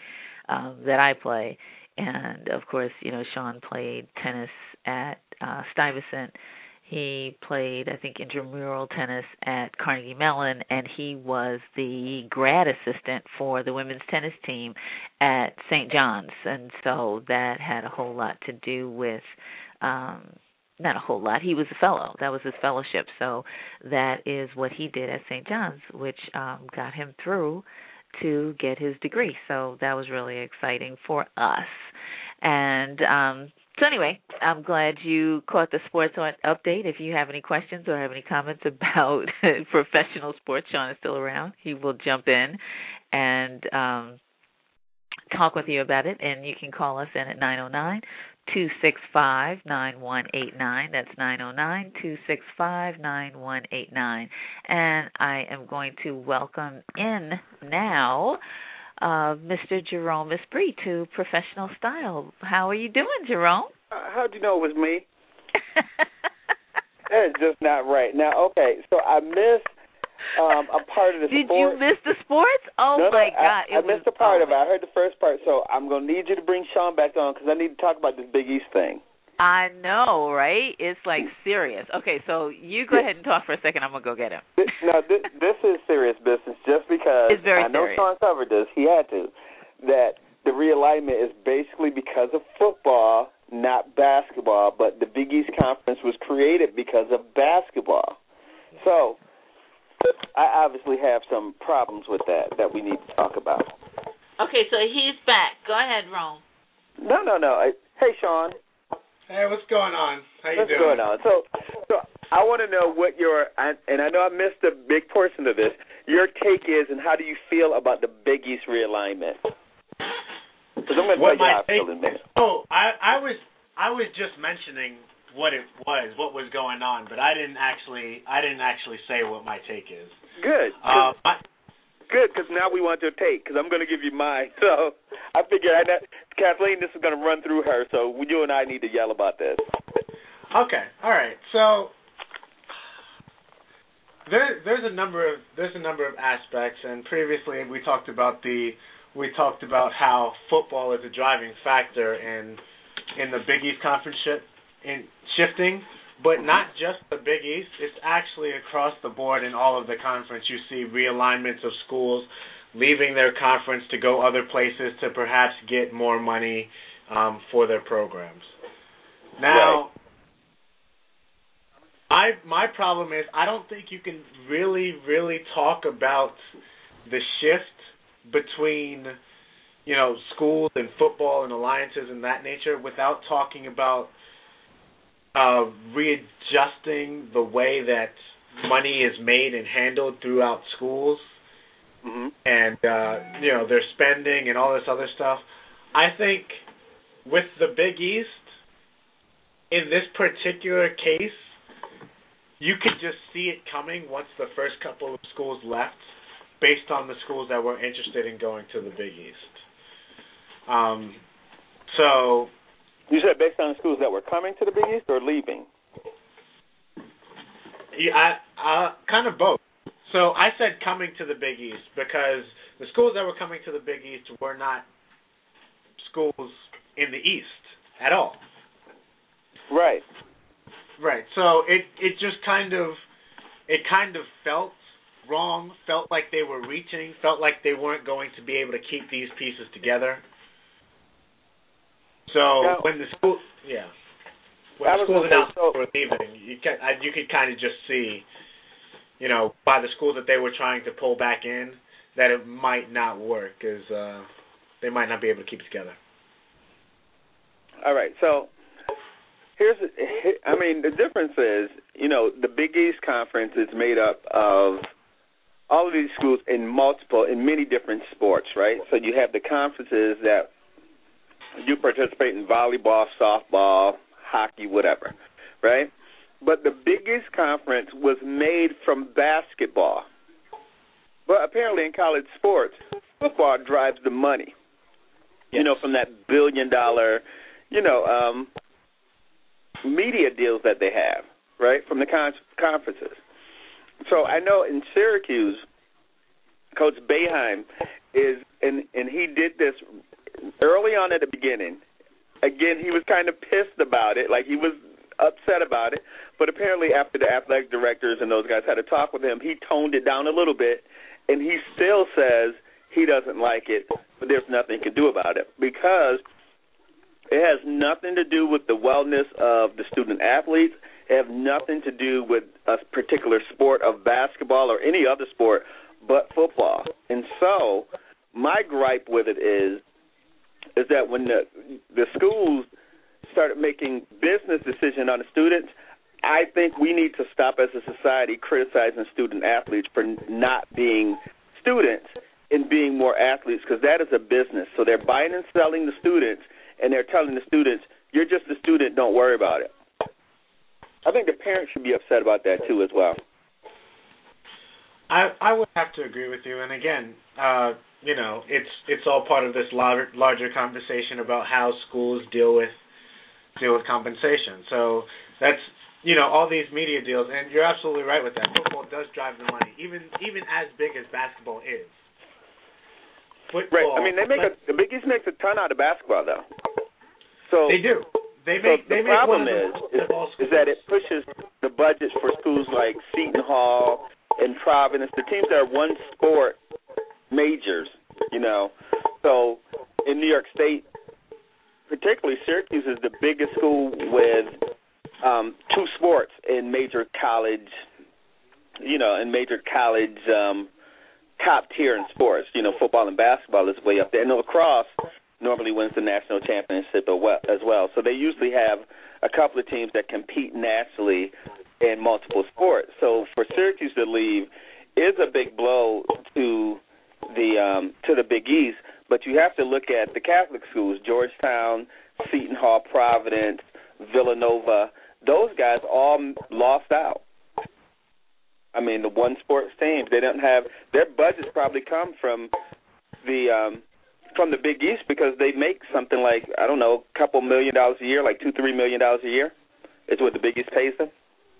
um, that I play. And, of course, you know, Sean played tennis at uh, Stuyvesant. He played, I think, intramural tennis at Carnegie Mellon, and he was the grad assistant for the women's tennis team at Saint John's. And so that had a whole lot to do with, um, not a whole lot, he was a fellow. That was his fellowship. So that is what he did at Saint John's, which um, got him through to get his degree. So that was really exciting for us. And um, so anyway, I'm glad you caught the sports update. If you have any questions or have any comments about professional sports, Sean is still around. He will jump in and um, talk with you about it. And you can call us in at nine oh nine, two six five, nine one eight nine. That's nine oh nine, two six five, nine one eight nine. And I am going to welcome in now uh, Mister Jerome Esprit to Professional Style. How are you doing, Jerome? Uh, how'd you know it was me? That's just not right. Now, okay, so I missed um, a part of the Did sport. Did you miss the sports? Oh, no, no, my God. I, I it missed was, a part oh. of it. I heard the first part, so I'm going to need you to bring Sean back on because I need to talk about this Big East thing. I know, right? It's like serious. Okay, so you go ahead and talk for a second. I'm going to go get him. This, no, this, this is serious business just because it's very I know serious. Sean covered this. He had to. That the realignment is basically because of football, not basketball, but the Big East Conference was created because of basketball. So I obviously have some problems with that that we need to talk about. Okay, so he's back. Go ahead, Rome. No, no, no. Hey, Sean. Hey, what's going on? How you what's doing? What's going on? So, so I want to know what your, and I know I missed a big portion of this, your take is and how do you feel about the Big East realignment? Because I'm going to tell you how I feel in a minute. Oh, I, I was I was just mentioning what it was, what was going on, but I didn't actually I didn't actually say what my take is. Good. Uh, my, Good, because now we want your take, because I'm going to give you mine. So I figured, I know, Kathleen, this is going to run through her, so you and I need to yell about this. Okay, all right. So there, there's a number of there's a number of aspects, and previously we talked about the we talked about how football is a driving factor in in the Big East Conference shi- in shifting. But not just the Big East, it's actually across the board in all of the conference. You see realignments of schools leaving their conference to go other places to perhaps get more money um, for their programs. Now, I my problem is I don't think you can really, really talk about the shift between, you know, schools and football and alliances and that nature without talking about Uh, readjusting the way that money is made and handled throughout schools, mm-hmm. and uh, you know their spending and all this other stuff. I think with the Big East, in this particular case, you could just see it coming once the first couple of schools left, based on the schools that were interested in going to the Big East. Um, so. You said based on the schools that were coming to the Big East or leaving? Yeah, I, uh, kind of both. So I said coming to the Big East because the schools that were coming to the Big East were not schools in the East at all. Right. Right. So it it just kind of it kind of felt wrong, felt like they were reaching, felt like they weren't going to be able to keep these pieces together. So now, when the school, yeah, when the schools announced so, they were leaving, you can you could kind of just see, you know, by the schools that they were trying to pull back in, that it might not work, because uh, they might not be able to keep it together. All right, so here's, I mean, the difference is, you know, the Big East Conference is made up of all of these schools in multiple, in many different sports, right? So you have the conferences that you participate in volleyball, softball, hockey, whatever, right? But the Big East Conference was made from basketball. But apparently in college sports, football drives the money, yes. you know, from that billion-dollar, you know, um, media deals that they have, right, from the con- conferences. So I know in Syracuse, Coach Boeheim is, and, and he did this early on at the beginning. Again, he was kind of pissed about it, like he was upset about it. But apparently after the athletic directors and those guys had a talk with him, he toned it down a little bit, and he still says he doesn't like it, but there's nothing he can do about it because it has nothing to do with the wellness of the student athletes. It has nothing to do with a particular sport of basketball or any other sport but football. And so my gripe with it is is that when the the schools started making business decisions on the students, I think we need to stop as a society criticizing student athletes for not being students and being more athletes, because that is a business. So they're buying and selling the students, and they're telling the students, you're just a student, don't worry about it. I think the parents should be upset about that too as well. I I would have to agree with you. And again, uh, you know, it's it's all part of this larger larger conversation about how schools deal with deal with compensation. So that's, you know, all these media deals, and you're absolutely right with that. Football does drive the money, even even as big as basketball is. Football, right. I mean, they make a, the Big East makes a ton out of basketball, though. So they do. They so make. The they make problem one is of the is, is that it pushes the budgets for schools like Seton Hall and Providence, the teams that are one sport majors. You know, so in New York State, particularly Syracuse is the biggest school with um, two sports in major college. You know, in major college. Um, top tier in sports, you know, football and basketball is way up there. And lacrosse normally wins the national championship as well. So they usually have a couple of teams that compete nationally in multiple sports. So for Syracuse to leave is a big blow to the um, to the Big East, but you have to look at the Catholic schools, Georgetown, Seton Hall, Providence, Villanova. Those guys all lost out. I mean, the one sports teams, they don't have their budgets probably come from the um, from the Big East because they make something like, I don't know, a couple million dollars a year, like two, three million dollars a year is what the Big East pays them.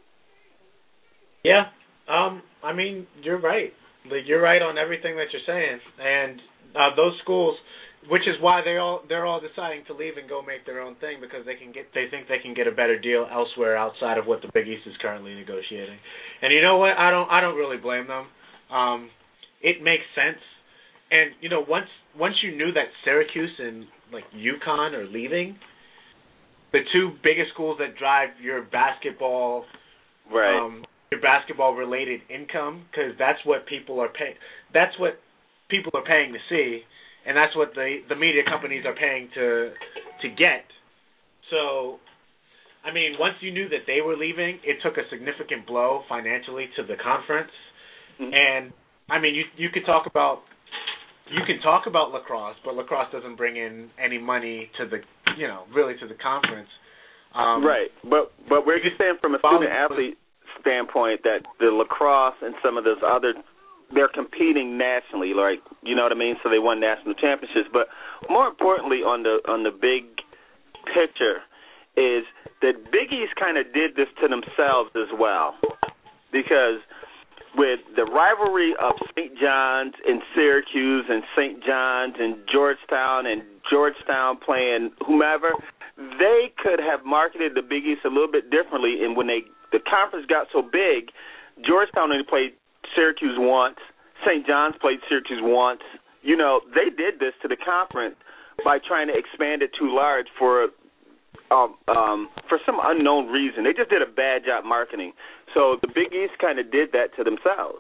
Yeah, um, I mean, you're right. You're right on everything that you're saying, and uh, those schools, which is why they all they're all deciding to leave and go make their own thing because they can get they think they can get a better deal elsewhere outside of what the Big East is currently negotiating. And you know what? I don't I don't really blame them. Um, it makes sense. And you know, once once you knew that Syracuse and like UConn are leaving, the two biggest schools that drive your basketball, right, um, your basketball related income, because that's what people are paying. That's what people are paying to see. And that's what the the media companies are paying to to get. So, I mean, once you knew that they were leaving, it took a significant blow financially to the conference. Mm-hmm. And I mean, you you could talk about you can talk about lacrosse, but lacrosse doesn't bring in any money to the you know really to the conference. Um, right, but but we're just saying from a student athlete standpoint that the lacrosse and some of those other, they're competing nationally, like, you know what I mean? So they won national championships. But more importantly, on the on the big picture, is that Big East kind of did this to themselves as well, because with the rivalry of Saint John's and Syracuse and Saint John's and Georgetown and Georgetown playing whomever, they could have marketed the Big East a little bit differently. And when they the conference got so big, Georgetown only played Syracuse once, Saint John's played Syracuse once. You know, they did this to the conference by trying to expand it too large for um, um, for some unknown reason. They just did a bad job marketing. So the Big East kind of did that to themselves.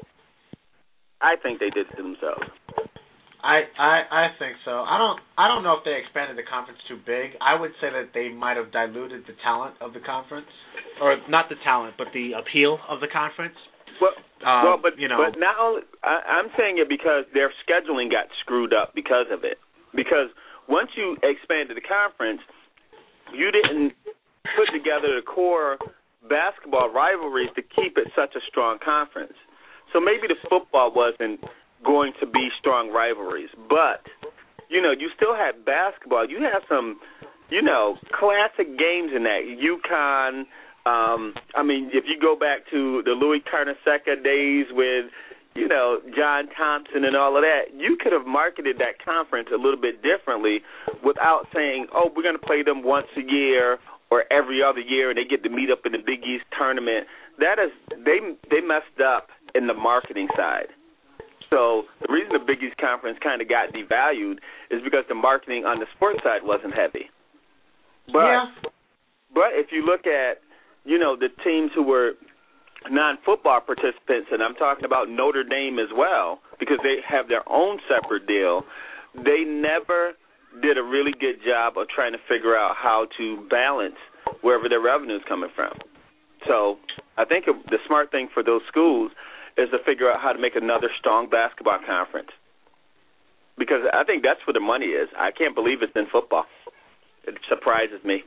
I think they did it to themselves. I, I I think so. I don't I don't know if they expanded the conference too big. I would say that they might have diluted the talent of the conference, or not the talent, but the appeal of the conference. Well, um, well, but you know, but not only I, I'm saying it because their scheduling got screwed up because of it. Because once you expanded the conference, you didn't put together the core basketball rivalries to keep it such a strong conference. So maybe the football wasn't going to be strong rivalries, but you know, you still had basketball. You have some, you know, classic games in that. UConn. Um, I mean, if you go back to the Louis Carnesecca days with, you know, John Thompson and all of that, you could have marketed that conference a little bit differently without saying, oh, we're going to play them once a year or every other year and they get to meet up in the Big East tournament. That is, they they messed up in the marketing side. So the reason the Big East Conference kind of got devalued is because the marketing on the sports side wasn't heavy. But, yeah. But if you look at, you know, the teams who were non-football participants, and I'm talking about Notre Dame as well, because they have their own separate deal, they never did a really good job of trying to figure out how to balance wherever their revenue is coming from. So I think the smart thing for those schools is to figure out how to make another strong basketball conference, because I think that's where the money is. I can't believe it's in football. It surprises me.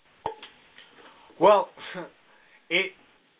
Well, it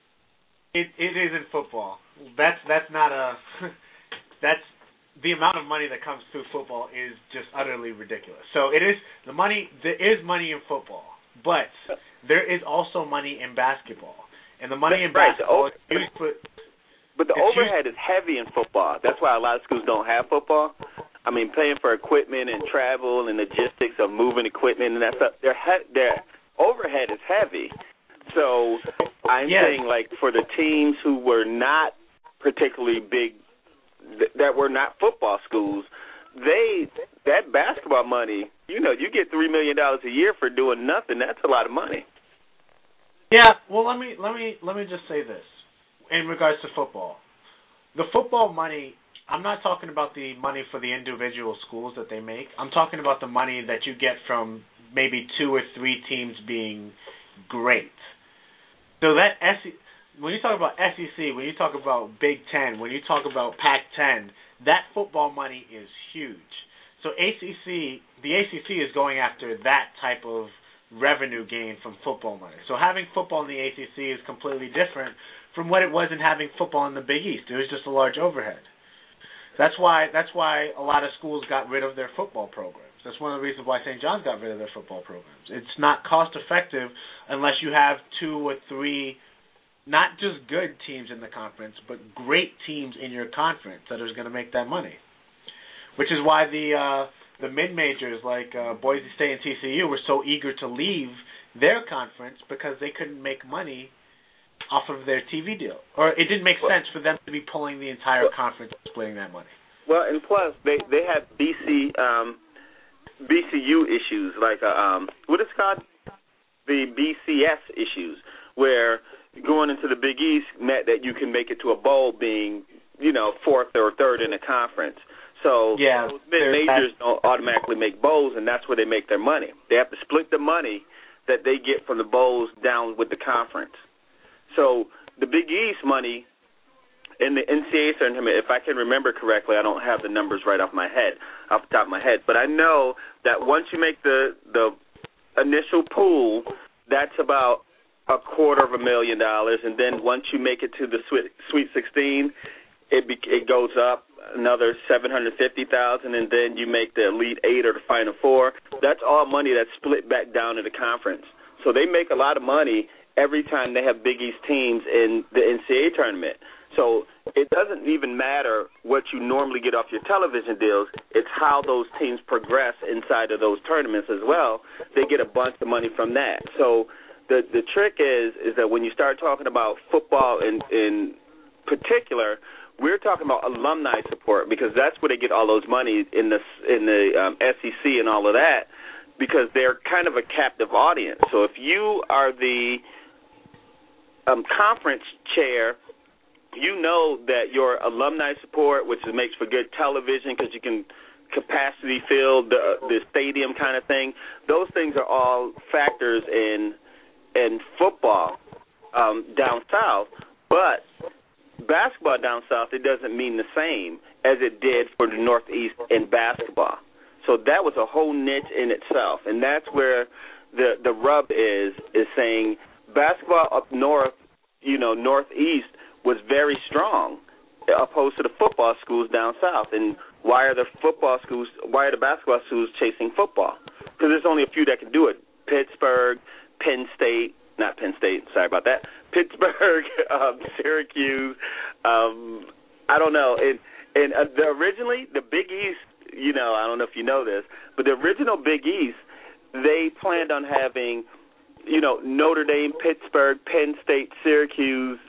it it is in football. That's that's not a that's the amount of money that comes through football is just utterly ridiculous. So it is the money. There is money in football, but there is also money in basketball, and the money in right, basketball the is used for. But the overhead is heavy in football. That's why a lot of schools don't have football. I mean, paying for equipment and travel and logistics of moving equipment and that stuff, their he- their overhead is heavy. So I'm yes. saying, like, for the teams who were not particularly big, th- that were not football schools, they that basketball money, you know, you get three million dollars a year for doing nothing. That's a lot of money. Yeah. Well, let me let me let me just say this. In regards to football, the football money, I'm not talking about the money for the individual schools that they make. I'm talking about the money that you get from maybe two or three teams being great. So that S E C, when you talk about S E C, when you talk about Big Ten, when you talk about Pac ten, that football money is huge. So A C C, the A C C is going after that type of revenue gain from football money. So having football in the A C C is completely different from what it was in having football in the Big East. It was just a large overhead. That's why that's why a lot of schools got rid of their football programs. That's one of the reasons why Saint John's got rid of their football programs. It's not cost effective unless you have two or three, not just good teams in the conference, but great teams in your conference that are going to make that money. Which is why the uh, the mid-majors like uh, Boise State and T C U were so eager to leave their conference because they couldn't make money off of their T V deal. Or it didn't make sense for them to be pulling the entire conference and splitting that money. Well, and plus, they, they had B C um, B C U issues, like, uh, um, what is it called? The B C S issues, where going into the Big East meant that you can make it to a bowl being, you know, fourth or third in a conference. So yeah, mid-majors don't automatically make bowls, and that's where they make their money. They have to split the money that they get from the bowls down with the conference. So the Big East money in the N C double A tournament, if I can remember correctly, I don't have the numbers right off my head, off the top of my head, but I know that once you make the the initial pool, that's about a quarter of a million dollars, and then once you make it to the Sweet, Sweet sixteen, it be, it goes up another seven hundred fifty thousand dollars, and then you make the Elite Eight or the Final Four. That's all money that's split back down to the conference. So they make a lot of money every time they have Big East teams in the N C double A tournament. So it doesn't even matter what you normally get off your television deals. It's how those teams progress inside of those tournaments as well. They get a bunch of money from that. So the the trick is is that when you start talking about football in, in particular, we're talking about alumni support, because that's where they get all those money in the, in the um, S E C and all of that, because they're kind of a captive audience. So if you are the um, conference chair, you know that your alumni support, which makes for good television because you can capacity fill the, the stadium kind of thing, those things are all factors in in football um, down south. But basketball down south, it doesn't mean the same as it did for the Northeast in basketball. So that was a whole niche in itself, and that's where the the rub is, is saying basketball up north, you know, Northeast, was very strong, opposed to the football schools down south. And why are the football schools, why are the basketball schools chasing football? Because there's only a few that can do it. Pittsburgh, Penn State, not Penn State, sorry about that, Pittsburgh, um, Syracuse, um, I don't know. And and uh, the, originally the Big East, you know, I don't know if you know this, but the original Big East, they planned on having, you know, Notre Dame, Pittsburgh, Penn State, Syracuse.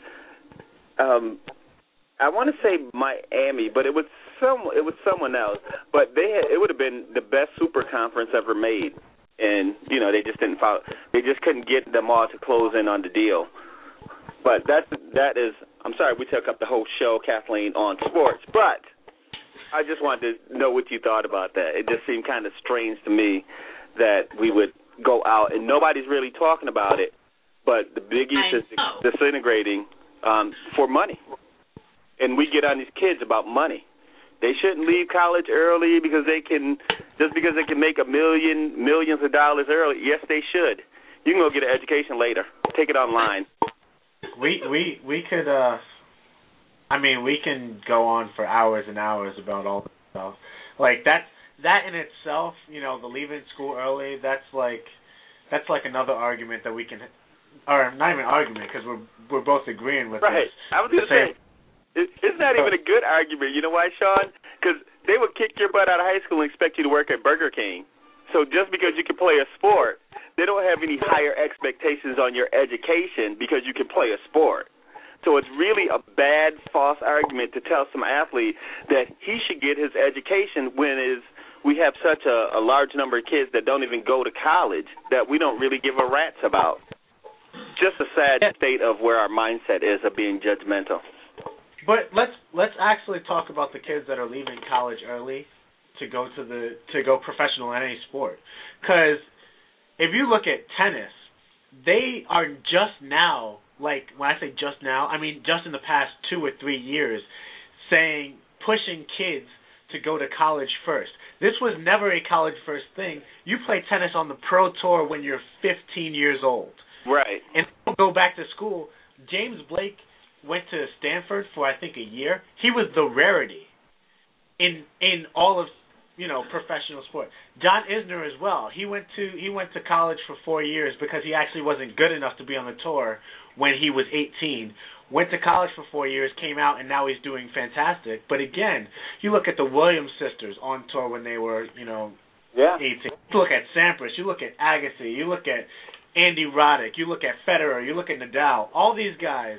Um, I want to say Miami, but it was some it was someone else. But they had, it would have been the best super conference ever made. And, you know, they just didn't follow. They just couldn't get them all to close in on the deal. But that's, that is, I'm sorry we took up the whole show, Kathleen, on sports. But I just wanted to know what you thought about that. It just seemed kind of strange to me that we would go out, and nobody's really talking about it, but the Big East is disintegrating um, for money. And we get on these kids about money. They shouldn't leave college early because they can, just because they can make a million, millions of dollars early. Yes, they should. You can go get an education later. Take it online. We we we could. Uh, I mean, we can go on for hours and hours about all this stuff. Like that. That in itself, you know, the leaving school early. That's like, that's like another argument that we can, or not even an argument because we're we're both agreeing with. Right. This. I was going to say. It's not even a good argument. You know why, Sean? Because they would kick your butt out of high school and expect you to work at Burger King. So just because you can play a sport, they don't have any higher expectations on your education because you can play a sport. So it's really a bad, false argument to tell some athlete that he should get his education when is we have such a, a large number of kids that don't even go to college that we don't really give a rat's about. Just a sad state of where our mindset is of being judgmental. But let's let's actually talk about the kids that are leaving college early to go to the to go professional in any sport. Because if you look at tennis, they are just now, like when I say just now, I mean just in the past two or three years, saying pushing kids to go to college first. This was never a college first thing. You play tennis on the pro tour when you're fifteen years old. Right. And go back to school. James Blake went to Stanford for I think a year. He was the rarity in in all of you know professional sport. John Isner as well. He went to he went to college for four years because he actually wasn't good enough to be on the tour when he was eighteen. Went to college for four years, came out, and now he's doing fantastic. But again, you look at the Williams sisters on tour when they were you know yeah. eighteen. You look at Sampras. You look at Agassi. You look at Andy Roddick. You look at Federer. You look at Nadal. All these guys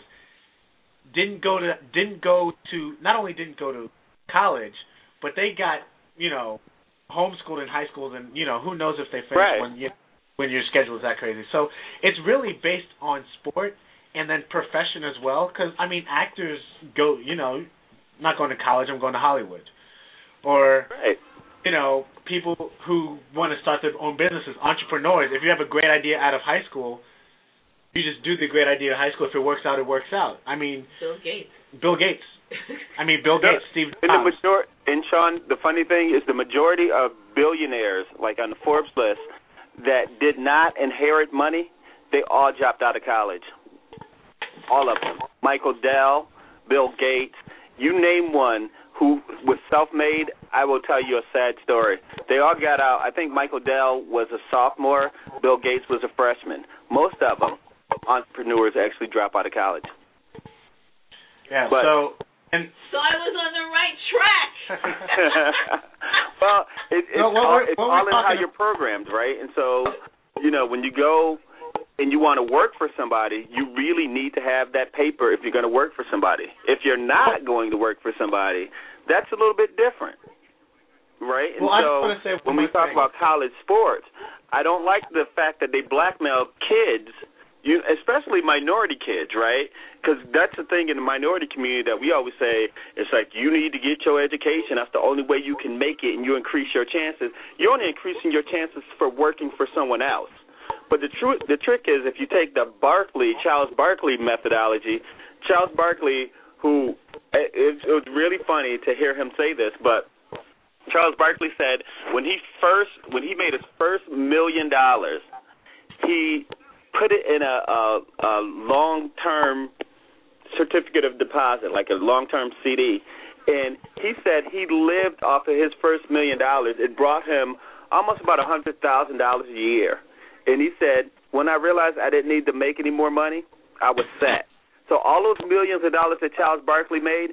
didn't go to didn't go to not only didn't go to college, but they got you know homeschooled in high schools, and you know who knows if they finish right. when you when your schedule is that crazy. So it's really based on sport and then profession as well. Because I mean, actors go you know not going to college. I'm going to Hollywood, or right. you know people who want to start their own businesses, entrepreneurs. If you have a great idea out of high school, you just do the great idea in high school. If it works out, it works out. I mean, Bill Gates. Bill Gates. I mean, Bill Gates, Steve Jobs. And, the major- and Sean, the funny thing is the majority of billionaires, like on the Forbes list, that did not inherit money, they all dropped out of college. All of them. Michael Dell, Bill Gates, you name one who was self-made, I will tell you a sad story. They all got out. I think Michael Dell was a sophomore. Bill Gates was a freshman. Most of them, entrepreneurs, actually drop out of college. Yeah, but, so... And so I was on the right track. well, it, it's no, all, it's all in how about... you're programmed, right? And so, you know, when you go and you want to work for somebody, you really need to have that paper if you're going to work for somebody. If you're not going to work for somebody, that's a little bit different, right? And well, I so just want to say when we talk thing. about college sports, I don't like the fact that they blackmail kids, you, especially minority kids, right? Because that's the thing in the minority community that we always say, it's like you need to get your education. That's the only way you can make it and you increase your chances. You're only increasing your chances for working for someone else. But the, tr- the trick is if you take the Barkley, Charles Barkley methodology, Charles Barkley, who, it, it was really funny to hear him say this, but Charles Barkley said when he first, when he made his first million dollars, he put it in a, a, a long-term certificate of deposit, like a long-term C D, and he said he lived off of his first million dollars. It brought him almost about one hundred thousand dollars a year, and he said, when I realized I didn't need to make any more money, I was set. So all those millions of dollars that Charles Barkley made,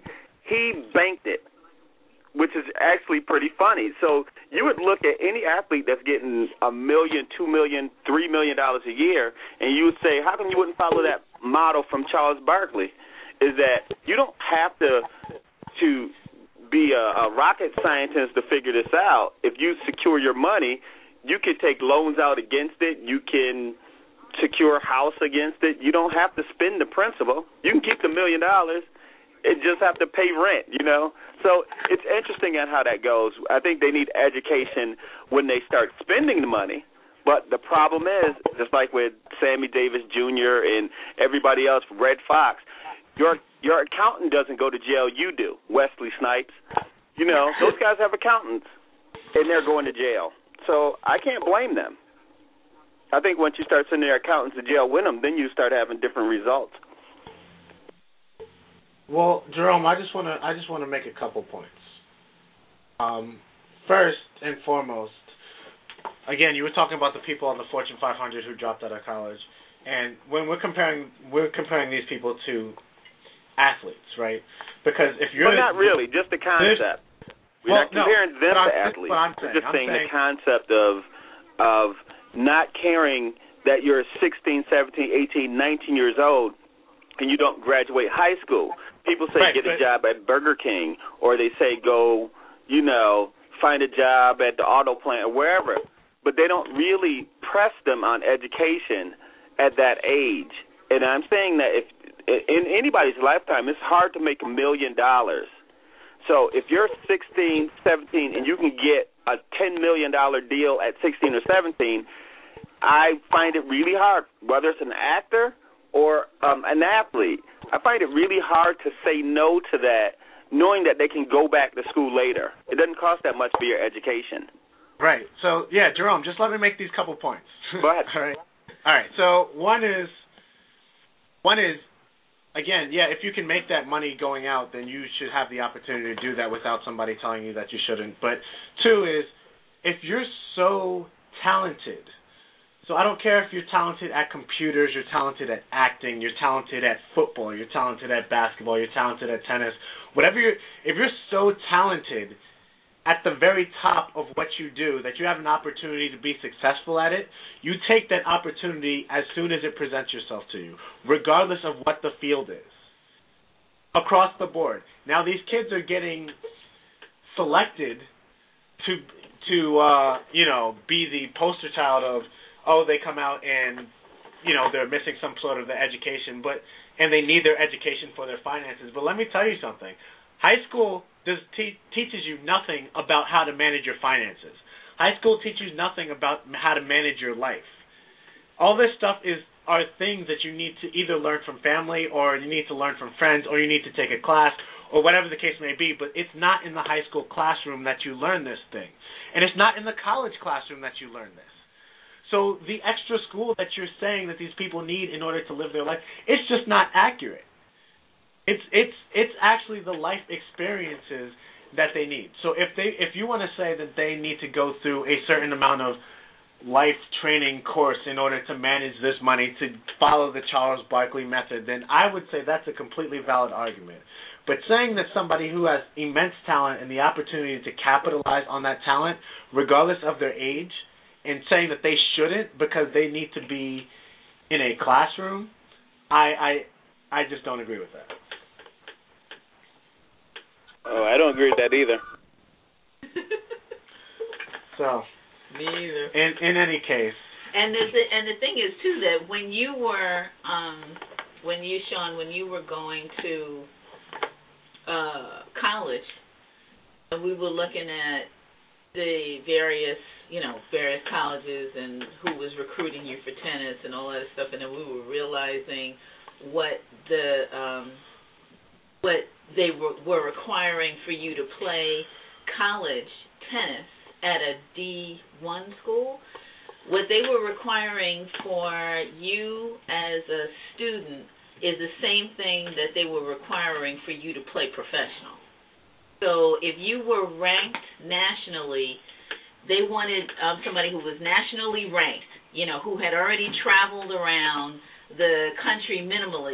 he banked it, which is actually pretty funny. So you would look at any athlete that's getting a million, two million, three million dollars a year, and you would say, how come you wouldn't follow that model from Charles Barkley? Is that you don't have to to be a, a rocket scientist to figure this out. If you secure your money, you can take loans out against it. You can secure a house against it. You don't have to spend the principal. You can keep the million dollars and just have to pay rent, you know. So it's interesting at how that goes. I think they need education when they start spending the money. But the problem is, just like with Sammy Davis Junior and everybody else, Red Fox, your your accountant doesn't go to jail. You do. Wesley Snipes. You know, those guys have accountants, and they're going to jail. So I can't blame them. I think once you start sending your accountants to jail with them, then you start having different results. Well, Jerome, I just want to I just want to make a couple points. Um, first and foremost, again, you were talking about the people on the Fortune five hundred who dropped out of college, and when we're comparing we're comparing these people to athletes, right? Because if you're well, not really, just the concept. We're well, not comparing no, them to I'm, athletes. I'm We're saying, just I'm saying, saying the concept of of not caring that you're sixteen, seventeen, eighteen, nineteen years old and you don't graduate high school. People say right, get a but, job at Burger King, or they say go, you know, find a job at the auto plant or wherever. But they don't really press them on education at that age. And I'm saying that if in anybody's lifetime, it's hard to make a million dollars. So if you're sixteen, seventeen, and you can get a ten million dollars deal at sixteen or seventeen, I find it really hard, whether it's an actor or um, an athlete, I find it really hard to say no to that, knowing that they can go back to school later. It doesn't cost that much for your education. Right. So, yeah, Jerome, just let me make these couple points. Go ahead. All right. All right. So one is, one is, again, yeah, if you can make that money going out, then you should have the opportunity to do that without somebody telling you that you shouldn't. But two is, if you're so talented, so I don't care if you're talented at computers, you're talented at acting, you're talented at football, you're talented at basketball, you're talented at tennis, whatever you're, if you're so talented at the very top of what you do that you have an opportunity to be successful at it, you take that opportunity as soon as it presents itself to you, regardless of what the field is, across the board. Now these kids are getting selected to to uh, you know, be the poster child of, oh, they come out and, you know, they're missing some sort of the education, but and they need their education for their finances. But let me tell you something. High school does te- teaches you nothing about how to manage your finances. High school teaches you nothing about how to manage your life. All this stuff is are things that you need to either learn from family, or you need to learn from friends, or you need to take a class, or whatever the case may be, but it's not in the high school classroom that you learn this thing. And it's not in the college classroom that you learn this. So the extra school that you're saying that these people need in order to live their life, it's just not accurate. It's it's it's actually the life experiences that they need. So if they if you want to say that they need to go through a certain amount of life training course in order to manage this money, to follow the Charles Barkley method, then I would say that's a completely valid argument. But saying that somebody who has immense talent and the opportunity to capitalize on that talent, regardless of their age, and saying that they shouldn't because they need to be in a classroom, I I I just don't agree with that. Oh, I don't agree with that either. So, me either. In in any case, and the th- and the thing is too that when you were um when you Sean when you were going to uh college, and we were looking at the various you know various colleges and who was recruiting you for tennis and all that stuff, and then we were realizing what the um what they were, were requiring for you to play college tennis at a D one school. What they were requiring for you as a student is the same thing that they were requiring for you to play professional. So if you were ranked nationally, they wanted um, somebody who was nationally ranked, you know, who had already traveled around the country minimally,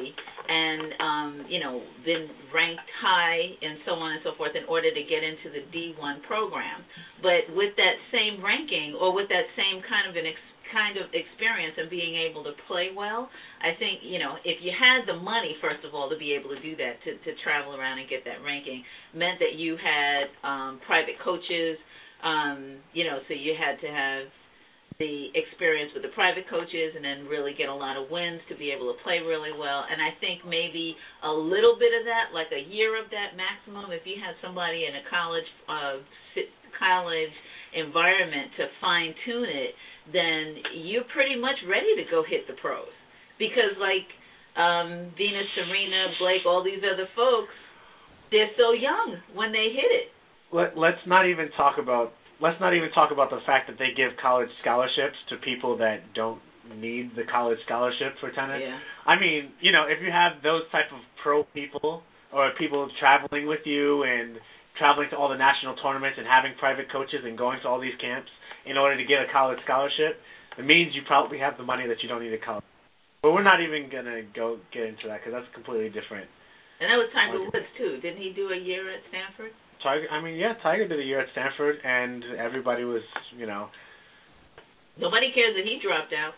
and um, you know, been ranked high and so on and so forth in order to get into the D one program. But with that same ranking or with that same kind of an ex- kind of experience and being able to play well, I think, you know, if you had the money, first of all, to be able to do that, to, to travel around and get that ranking, meant that you had um, private coaches, um, you know, so you had to have the experience with the private coaches and then really get a lot of wins to be able to play really well. And I think maybe a little bit of that, like a year of that maximum, if you had somebody in a college uh, college environment to fine-tune it, then you're pretty much ready to go hit the pros. Because like um, Venus, Serena, Blake, all these other folks, they're so young when they hit it. Let, let's not even talk about Let's not even talk about the fact that they give college scholarships to people that don't need the college scholarship for tennis. Yeah. I mean, you know, if you have those type of pro people or people traveling with you and traveling to all the national tournaments and having private coaches and going to all these camps in order to get a college scholarship, it means you probably have the money that you don't need a college. But we're not even going to go get into that because that's completely different. And that was Tiger Woods, too. Didn't he do a year at Stanford? Tiger, I mean, yeah, Tiger did a year at Stanford, and everybody was, you know. Nobody cares that he dropped out.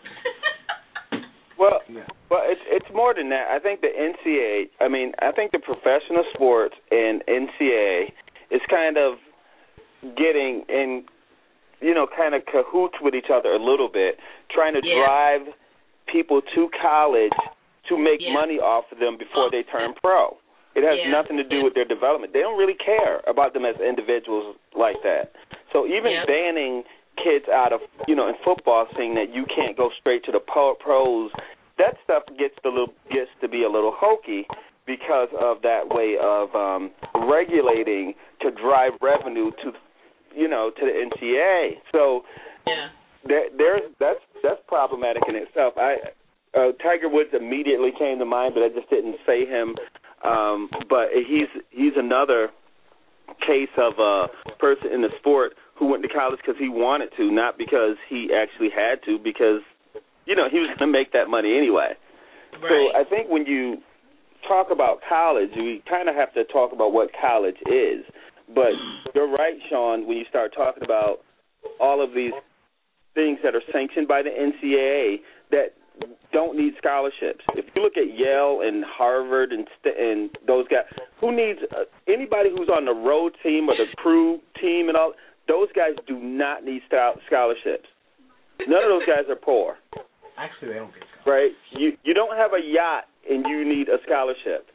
well, yeah. well, it's it's more than that. I think the N C A A. I mean, I think the professional sports and N C A A is kind of getting in, you know, kind of cahoots with each other a little bit, trying to yeah. drive people to college to make yeah. money off of them before they turn pro. It has yeah. nothing to do with their development. They don't really care about them as individuals like that. So even yep. banning kids out of, you know, in football, saying that you can't go straight to the pros, that stuff gets a little gets to be a little hokey because of that way of um, regulating to drive revenue to, you know, to the N C A A. So yeah. there, there's that's that's problematic in itself. I uh, Tiger Woods immediately came to mind, but I just didn't say him. Um, but he's he's another case of a person in the sport who went to college because he wanted to, not because he actually had to, because, you know, he was going to make that money anyway. Right. So I think when you talk about college, we kind of have to talk about what college is. But you're right, Sean, when you start talking about all of these things that are sanctioned by the N C A A that don't need scholarships. If you look at Yale and Harvard and st- and those guys, who needs uh, anybody who's on the road team or the crew team and all, those guys do not need st- scholarships. None of those guys are poor. Actually, they don't get scholarships. Right? You you don't have a yacht and you need a scholarship.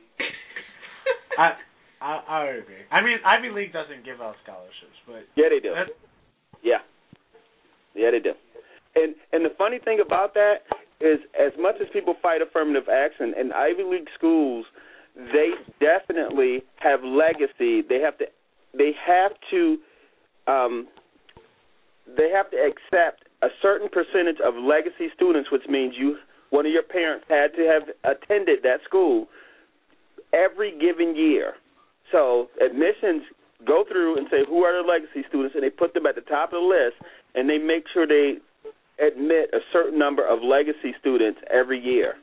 I, I I agree. I mean, Ivy League doesn't give out scholarships, but yeah, they do. Yeah, yeah, they do. And and the funny thing about that is, as much as people fight affirmative action, in Ivy League schools, they definitely have legacy. They have to, they have to, um, they have to accept a certain percentage of legacy students, which means you, one of your parents had to have attended that school every given year. So admissions go through and say who are the legacy students, and they put them at the top of the list, and they make sure they admit a certain number of legacy students every year.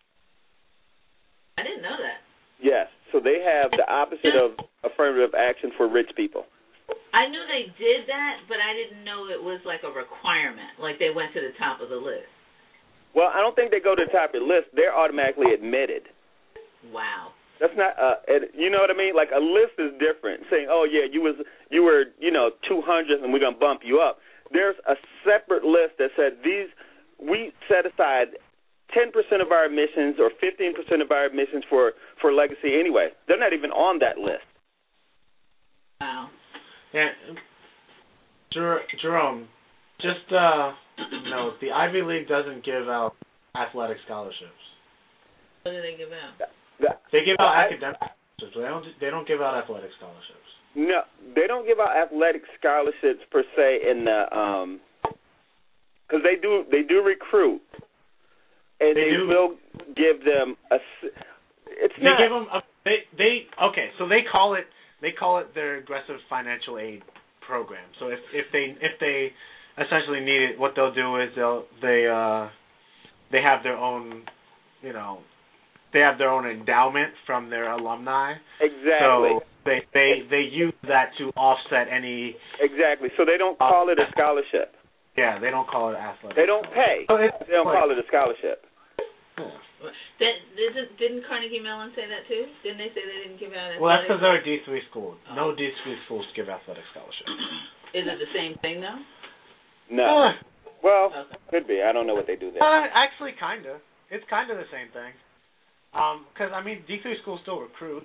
I didn't know that. Yes. So they have the opposite of affirmative action for rich people. I knew they did that, but I didn't know it was like a requirement, like they went to the top of the list. Well, I don't think they go to the top of the list. They're automatically admitted. Wow. That's not, uh, you know what I mean? Like a list is different. Saying, oh, yeah, you was you were, you know, two hundred and we're going to bump you up. There's a separate list that said these, we set aside ten percent of our admissions or fifteen percent of our admissions for, for legacy anyway. They're not even on that list. Wow. Yeah. Jer- Jerome, just, uh, no, the Ivy League doesn't give out athletic scholarships. What do they give out? They give out I, academic scholarships. They don't, they don't give out athletic scholarships. No, they don't give out athletic scholarships per se in the um, because they do they do recruit, and they, they will give them a. It's they not. give them a, they they okay. So they call it they call it their aggressive financial aid program. So if if they if they essentially need it, what they'll do is they'll they uh they have their own, you know, they have their own endowment from their alumni. Exactly. So they they they use that to offset any. Exactly. So they don't call it a scholarship. Yeah, they don't call it athletic. They don't pay. Oh, they don't call it a scholarship. That, didn't, didn't Carnegie Mellon say that too? Didn't they say they didn't give out athletic? Well, that's because they're a D three school. Oh. No D three schools give athletic scholarships. Is it the same thing though? No. Uh, well, okay. Could be. I don't know what they do there. Uh, actually, kind of. It's kind of the same thing. Because, um, I mean, D three schools still recruit.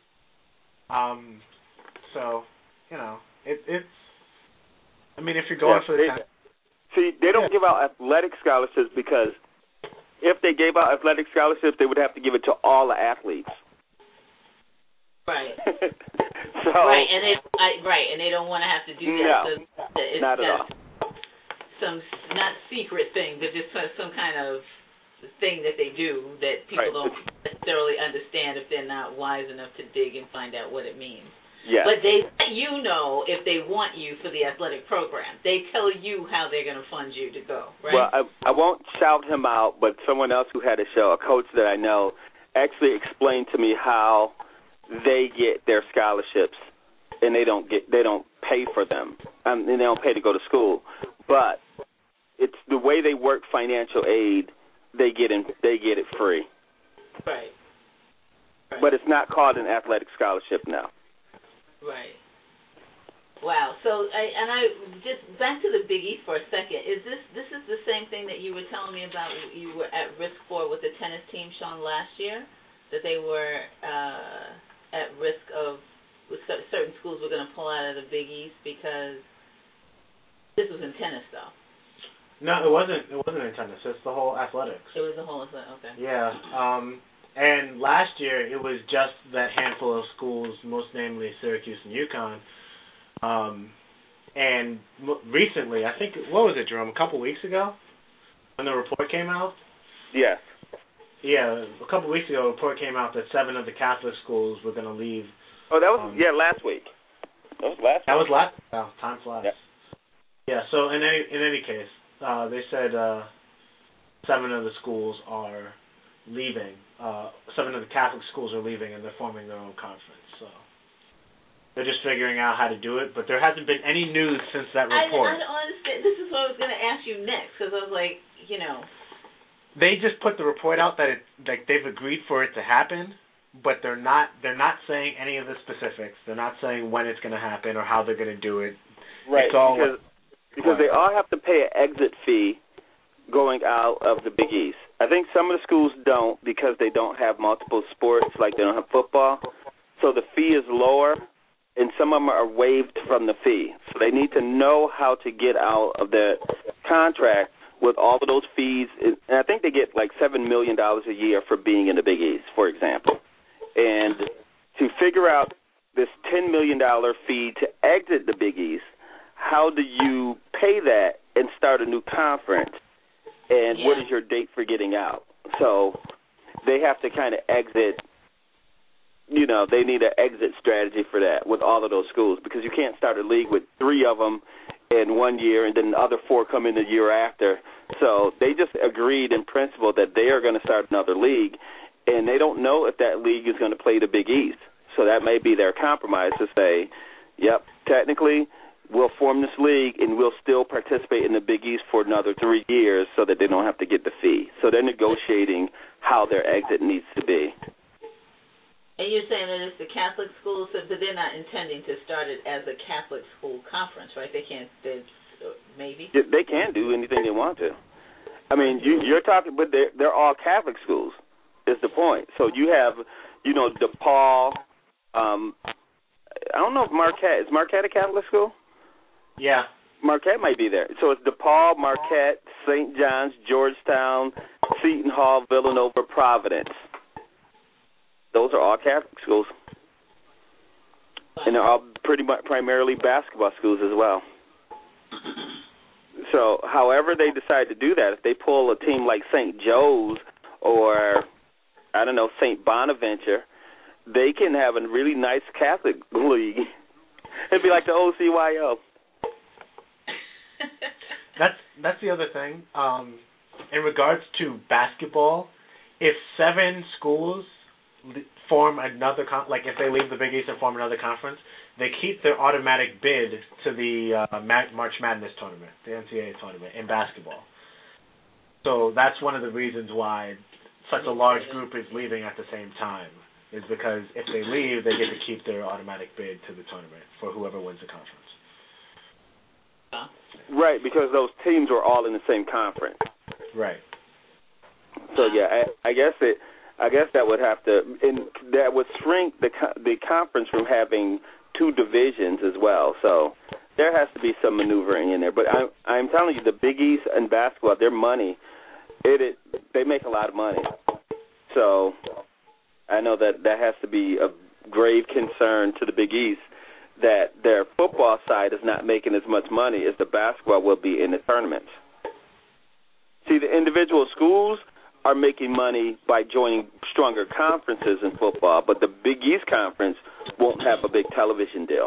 Um, so, you know, it, it's, I mean, if you're going yeah, for the they, See, they don't yeah. give out athletic scholarships because if they gave out athletic scholarships, they would have to give it to all the athletes. Right. so, right, and they I, right, and they don't want to have to do that. No, so it's not at all. Some not secret thing, but just some kind of thing that they do that people right. don't necessarily understand if they're not wise enough to dig and find out what it means. Yes. But they let you know if they want you for the athletic program. They tell you how they're going to fund you to go, right? Well, I, I won't shout him out, but someone else who had a show, a coach that I know, actually explained to me how they get their scholarships, and they don't get they don't pay for them, um, and they don't pay to go to school. But it's the way they work financial aid. They get in, they get it free. Right. right. But it's not called an athletic scholarship now. Right. Wow. So, I, and I just back to the Big East for a second. Is this this is the same thing that you were telling me about? You were at risk for with the tennis team, Sean, last year, that they were uh, at risk of certain schools were going to pull out of the Big East because this was in tennis, though. No, it wasn't. It wasn't in tennis. It's the whole athletics. It was the whole athletics. Okay. Yeah. Um. And last year, it was just that handful of schools, most namely Syracuse and UConn. Um, and recently, I think, what was it, Jerome, a couple weeks ago when the report came out? Yes. Yeah, a couple weeks ago, a report came out that seven of the Catholic schools were going to leave. Oh, that was, um, yeah, last week. That was last That week. was last Oh, time flies. Yep. Yeah, so in any, in any case, uh, they said uh, seven of the schools are leaving. Uh, seven of the Catholic schools are leaving, and they're forming their own conference. So they're just figuring out how to do it, but there hasn't been any news since that report. I, I don't understand. This is what I was going to ask you next, because I was like, you know. They just put the report out that it, like they've agreed for it to happen, but they're not. They're not saying any of the specifics. They're not saying when it's going to happen or how they're going to do it. Right. It's all because because they all have to pay an exit fee going out of the Big East. I think some of the schools don't because they don't have multiple sports, like they don't have football. So the fee is lower, and some of them are waived from the fee. So they need to know how to get out of the contract with all of those fees. And I think they get like seven million dollars a year for being in the Big East, for example. And to figure out this ten million dollars fee to exit the Big East, how do you pay that and start a new conference? And yeah. what is your date for getting out? So they have to kind of exit, you know, they need an exit strategy for that with all of those schools because you can't start a league with three of them in one year and then the other four come in the year after. So they just agreed in principle that they are going to start another league, and they don't know if that league is going to play the Big East. So that may be their compromise to say, yep, technically we'll form this league and we'll still participate in the Big East for another three years so that they don't have to get the fee. So they're negotiating how their exit needs to be. And you're saying that it's the Catholic schools, but they're not intending to start it as a Catholic school conference, right? They can't, they, maybe? They can do anything they want to. I mean, you, you're talking, but they're, they're all Catholic schools is the point. So you have, you know, DePaul. Um, I don't know if Marquette, is Marquette a Catholic school? Yeah. Marquette might be there. So it's DePaul, Marquette, Saint John's, Georgetown, Seton Hall, Villanova, Providence. Those are all Catholic schools. And they're all pretty much primarily basketball schools as well. So however they decide to do that, if they pull a team like Saint Joe's or, I don't know, Saint Bonaventure, they can have a really nice Catholic league. It'd be like the O C Y O. That's that's the other thing. Um, in regards to basketball, if seven schools form another con- like if they leave the Big East and form another conference, they keep their automatic bid to the uh, March Madness tournament, the N C double A tournament in basketball. So that's one of the reasons why such a large group is leaving at the same time, is because if they leave, they get to keep their automatic bid to the tournament for whoever wins the conference. Right, because those teams were all in the same conference. Right. So yeah, I, I guess it. I guess that would have to, and that would shrink the the conference from having two divisions as well. So there has to be some maneuvering in there. But I'm I'm telling you, the Big East and basketball, their money, it, it they make a lot of money. So I know that that has to be a grave concern to the Big East, that their football side is not making as much money as the basketball will be in the tournaments. See, the individual schools are making money by joining stronger conferences in football, but the Big East Conference won't have a big television deal.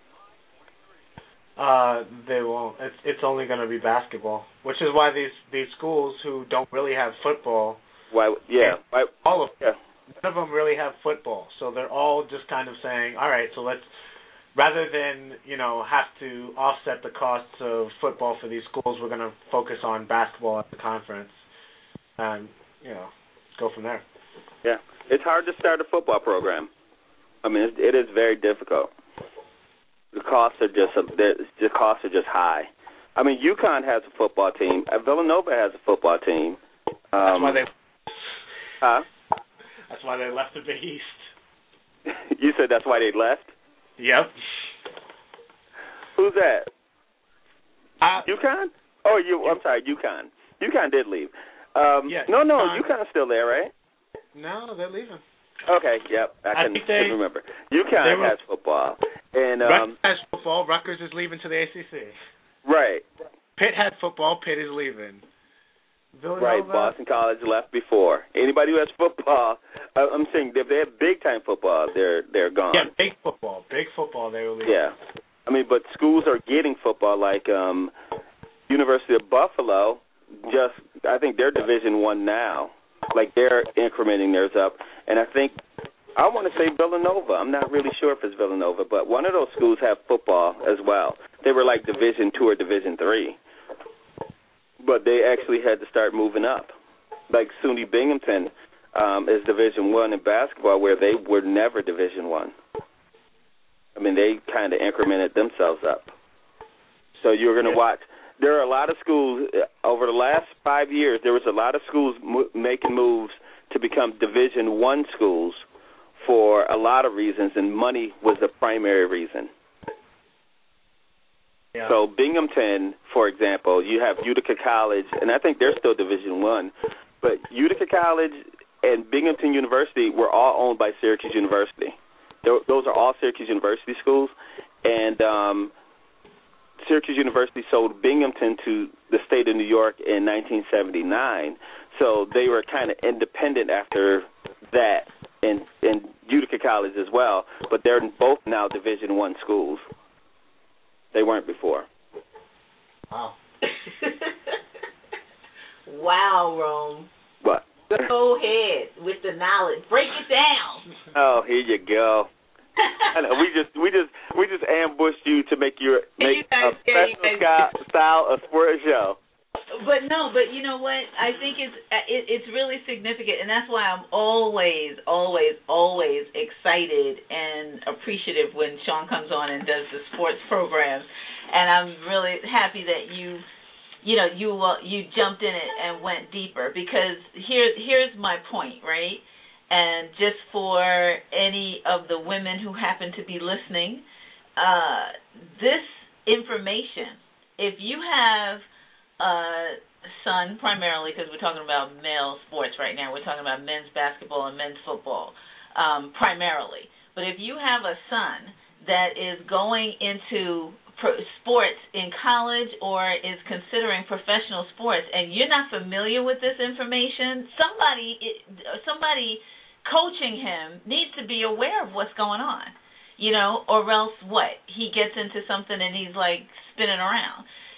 Uh, they won't. It's it's only going to be basketball, which is why these these schools who don't really have football. Why? Yeah. Why, all of yeah. None of them really have football, so they're all just kind of saying, all right, so let's, rather than, you know, have to offset the costs of football for these schools, we're going to focus on basketball at the conference and, you know, go from there. Yeah. It's hard to start a football program. I mean, it, it is very difficult. The costs are just the costs are just high. I mean, UConn has a football team. Villanova has a football team. Um, that's why they. Huh? That's why they left the Big East. You said that's why they left? Yep. Who's that? Uh, UConn? Oh, you. I'm sorry, UConn. UConn did leave. Um, yeah, no, no, UConn. UConn's still there, right? No, they're leaving. Okay, yep, I, I can, think they, can remember. UConn were, has football, and um, Rutgers has football. Rutgers is leaving to the A C C. Right. Pitt had football. Pitt is leaving. Villanova. Right. Boston College left before. Anybody who has football, uh, I'm saying if they have big time football, they're they're gone. Yeah, big football. Big football. They were leaving. Yeah. I mean, but schools are getting football, like um, University of Buffalo. Just, I think they're Division One now. Like they're incrementing theirs up, and I think I want to say Villanova. I'm not really sure if it's Villanova, but one of those schools have football as well. They were like Division Two or Division Three, but they actually had to start moving up. Like SUNY Binghamton um, is Division One in basketball, where they were never Division One. I mean, they kind of incremented themselves up. So you're going to yeah. watch. There are a lot of schools, over the last five years, there was a lot of schools mo- making moves to become Division One schools for a lot of reasons, and money was the primary reason. Yeah. So Binghamton, for example, you have Utica College, and I think they're still Division One, but Utica College and Binghamton University were all owned by Syracuse University. They're, those are all Syracuse University schools, and um, Syracuse University sold Binghamton to the state of New York in nineteen seventy-nine, so they were kind of independent after that, and, and Utica College as well, but they're both now Division One schools. They weren't before. Wow. Wow, Rome. What? Go ahead with the knowledge. Break it down. Oh, here you go. I know, we just we just we just ambushed you to make your make you guys, a professional yeah, style of sports show. But no, but you know what? I think it's it, it's really significant, and that's why I'm always, always, always excited and appreciative when Sean comes on and does the sports programs. And I'm really happy that you, you know, you uh, you jumped in it and went deeper, because here here's my point, right? And just for any of the women who happen to be listening, uh, this information, if you have a son, primarily because we're talking about male sports right now, we're talking about men's basketball and men's football um, primarily. But if you have a son that is going into pro- sports in college or is considering professional sports, and you're not familiar with this information, somebody somebody coaching him needs to be aware of what's going on, you know, or else what? He gets into something and he's like spinning around.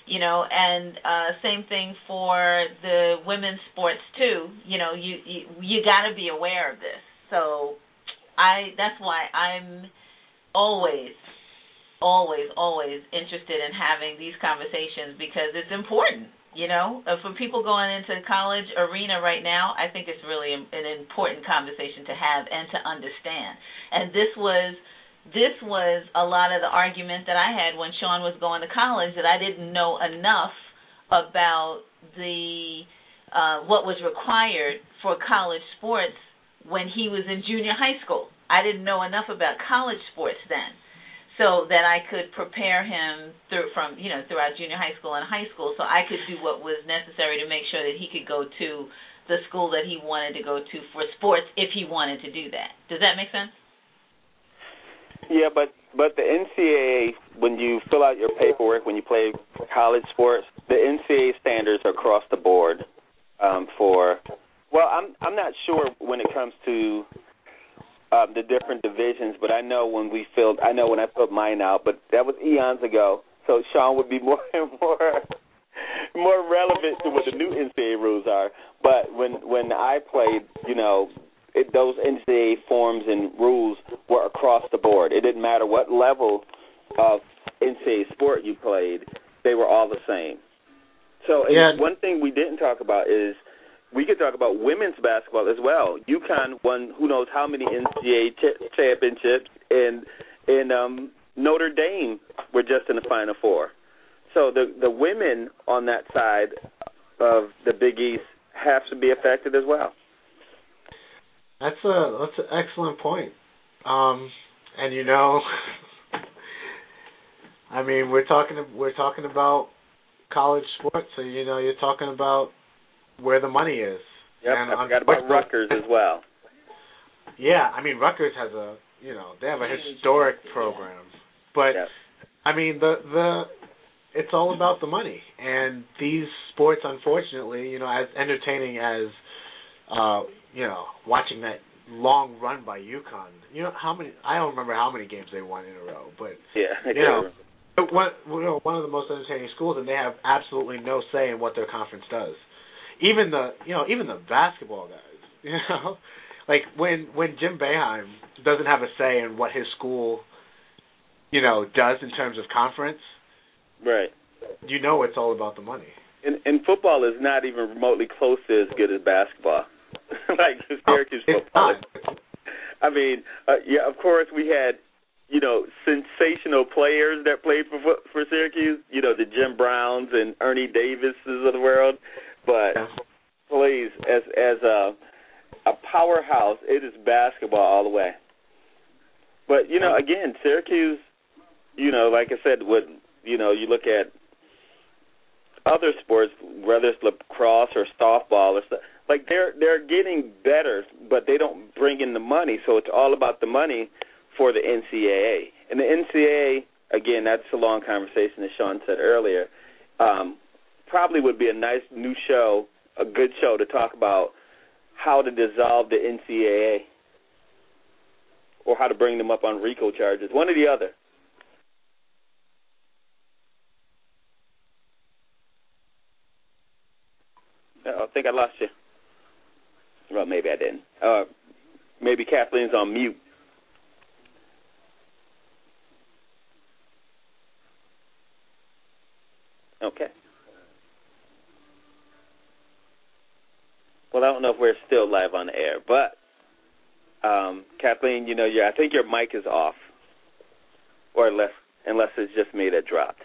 You know, and uh, same thing for the women's sports too. You know, you you, you got to be aware of this. So, I that's why I'm always, always, always interested in having these conversations because it's important. You know, uh, for people going into the college arena right now, I think it's really an important conversation to have and to understand. And this was. This was a lot of the argument that I had when Sean was going to college, that I didn't know enough about the uh, what was required for college sports when he was in junior high school. I didn't know enough about college sports then, so that I could prepare him through from you know throughout junior high school and high school, so I could do what was necessary to make sure that he could go to the school that he wanted to go to for sports if he wanted to do that. Does that make sense? Yeah, but but the N C double A, when you fill out your paperwork, when you play college sports, the N C double A standards are across the board um, for. Well, I'm I'm not sure when it comes to um, the different divisions, but I know when we filled, I know when I filled mine out, but that was eons ago. So Sean would be more more more relevant to what the new N C double A rules are. But when when I played, you know. It, those N C double A forms and rules were across the board. It didn't matter what level of N C double A sport you played, they were all the same. So yeah. one thing we didn't talk about is we could talk about women's basketball as well. UConn won who knows how many N C double A ch- championships, and, and um, Notre Dame were just in the Final Four. So the, the women on that side of the Big East have to be affected as well. That's a that's an excellent point. Um, and you know, I mean, we're talking we're talking about college sports, so you know, you're talking about where the money is. Yep, and I forgot about Rutgers as well. Yeah, I mean, Rutgers has a you know they have a historic program, but yep. I mean the the it's all about the money, and these sports, unfortunately, you know, as entertaining as uh, you know, watching that long run by UConn. You know how many? I don't remember how many games they won in a row, but yeah, you know, one you know one of the most entertaining schools, and they have absolutely no say in what their conference does. Even the you know even the basketball guys, you know, like when when Jim Boeheim doesn't have a say in what his school, you know, does in terms of conference. Right. You know, it's all about the money. And, and football is not even remotely close to as good as basketball. Like the Syracuse oh, football. I mean, uh, yeah, of course we had, you know, sensational players that played for for Syracuse. You know, the Jim Browns and Ernie Davises of the world. But please, as as a a powerhouse, it is basketball all the way. But you know, again, Syracuse, you know, like I said, what you know, you look at other sports, whether it's lacrosse or softball or stuff, like they're they're getting better, but they don't bring in the money. So it's all about the money for the N C double A. And the N C double A, again, that's a long conversation, as Sean said earlier. Um, probably would be a nice new show, a good show to talk about how to dissolve the N C double A or how to bring them up on RICO charges, one or the other. I think I lost you. Well, maybe I didn't. Uh, maybe Kathleen's on mute. Okay. Well, I don't know if we're still live on the air, but um, Kathleen, you know, yeah, I think your mic is off, or unless unless it's just me that dropped.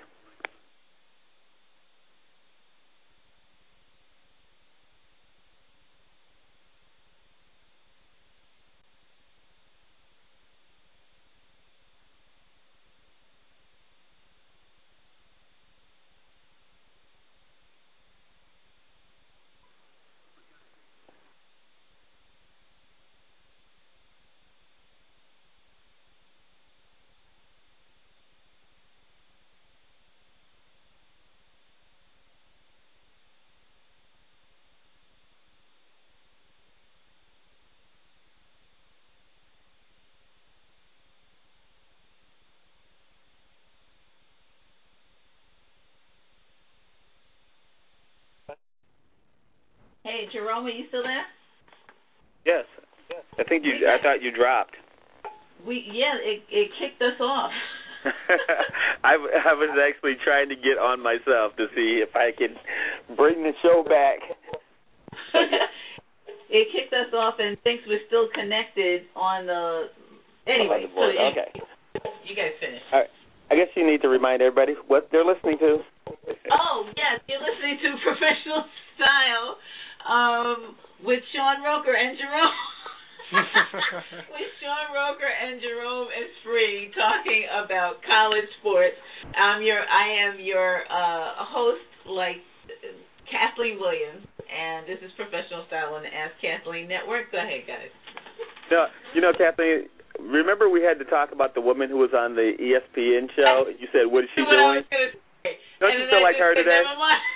Hey, Jerome, are you still there? Yes. I think you. I thought you dropped. We yeah, it it kicked us off. I, I was actually trying to get on myself to see if I can bring the show back. It kicked us off and thinks we're still connected on the. Anyway, so okay. You guys finish. All right. I guess you need to remind everybody what they're listening to. Oh yes, you're listening to Professional Style um, with Sean Roker and Jerome. With Sean Roker and Jerome is free talking about college sports. I'm your I am your uh, host, like Kathleen Williams, and this is Professional Style on the Ask Kathleen Network. Go ahead, guys. No, you know, Kathleen. Remember we had to talk about the woman who was on the E S P N show? You said, what is she what doing? I was gonna say. Don't and you feel like her today? Never mind.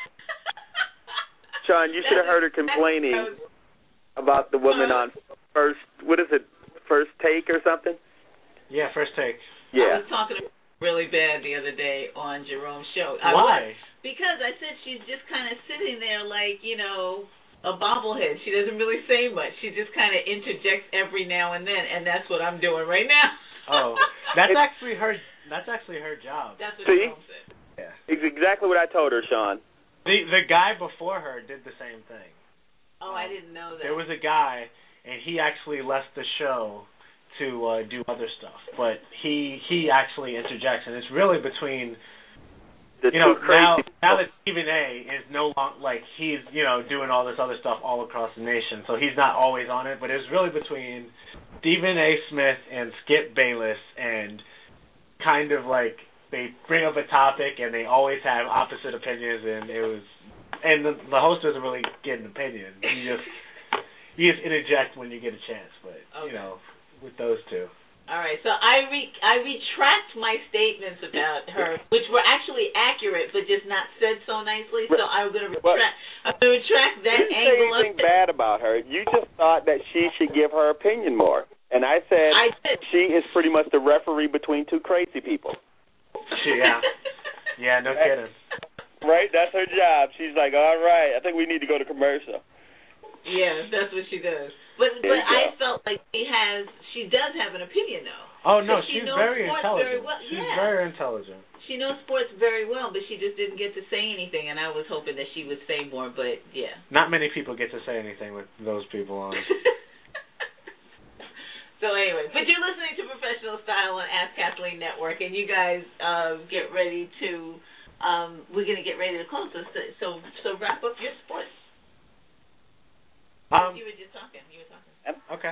Sean, you should have heard her complaining about the woman on first, what is it, First Take or something? Yeah, First Take. Yeah. I was talking really bad the other day on Jerome's show. I Why? Was, because I said she's just kind of sitting there like, you know, a bobblehead. She doesn't really say much. She just kind of interjects every now and then, and that's what I'm doing right now. Oh, that's actually her. That's actually her job. That's what See? Jerome said. Yeah. It's exactly what I told her, Sean. The the guy before her did the same thing. Oh, I didn't know that. There was a guy, and he actually left the show to uh, do other stuff, but he he actually interjects, and it's really between. The you know, two crazy now people. now that Stephen A. is no longer, like, he's, you know, doing all this other stuff all across the nation, so he's not always on it, but it's really between Stephen A. Smith and Skip Bayless, and kind of like, they bring up a topic, and they always have opposite opinions, and it was, and the, the host doesn't really get an opinion. You just, you just interject when you get a chance, but, okay. you know, with those two. All right, so I re- I retract my statements about her, which were actually accurate, but just not said so nicely. So I'm going to retract. Well, I'm going to retract that you didn't angle. say anything bad about her. You just thought that she should give her opinion more, and I said I did. she is pretty much the referee between two crazy people. Yeah, yeah, no kidding. Right, that's her job. She's like, all right, I think we need to go to commercial. Yeah, that's what she does. But There but you I go. felt like she has she does have an opinion though. Oh no, she she's knows very sports intelligent. very well. She's Yeah. very intelligent. She knows sports very well, but she just didn't get to say anything, and I was hoping that she would say more. But yeah. Not many people get to say anything with those people on. So anyway, but you're listening to Professional Style on Ask Kathleen Network, and you guys uh, get ready to. Um, we're gonna get ready to close. So so so wrap up your sports. Um, you were just talking. You were talking. Okay.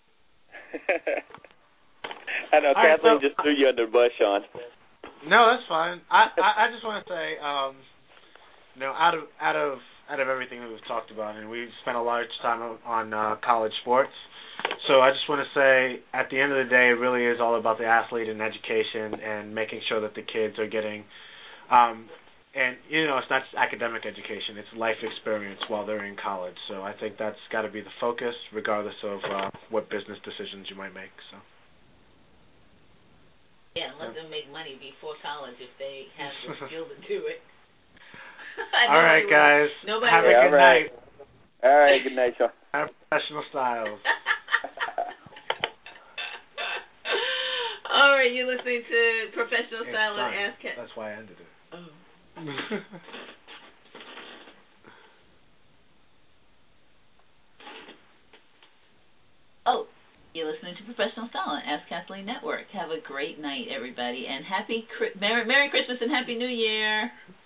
I know, All right, Kathleen so- just threw you under the bus, Sean. No, that's fine. I I, I just want to say, um, you know, out of out of out of everything that we've talked about, and we've spent a large time on, on uh, college sports. So I just want to say, at the end of the day, it really is all about the athlete and education, and making sure that the kids are getting. Um, And, you know, it's not just academic education. It's life experience while they're in college. So I think that's got to be the focus, regardless of uh, what business decisions you might make. So. Yeah, let Yeah. them make money before college if they have the skill to do it. All right, guys. Nobody Have a Yeah, good all right. night. All right, good night, Sean. Have professional styles. All right, you're listening to Professional It's Style and fine. Ask Cat. That's why I ended it. Oh. Oh, you're listening to Professional Style on Ask Kathleen Network. Have a great night, everybody, and happy Merry, Merry Christmas and Happy New Year.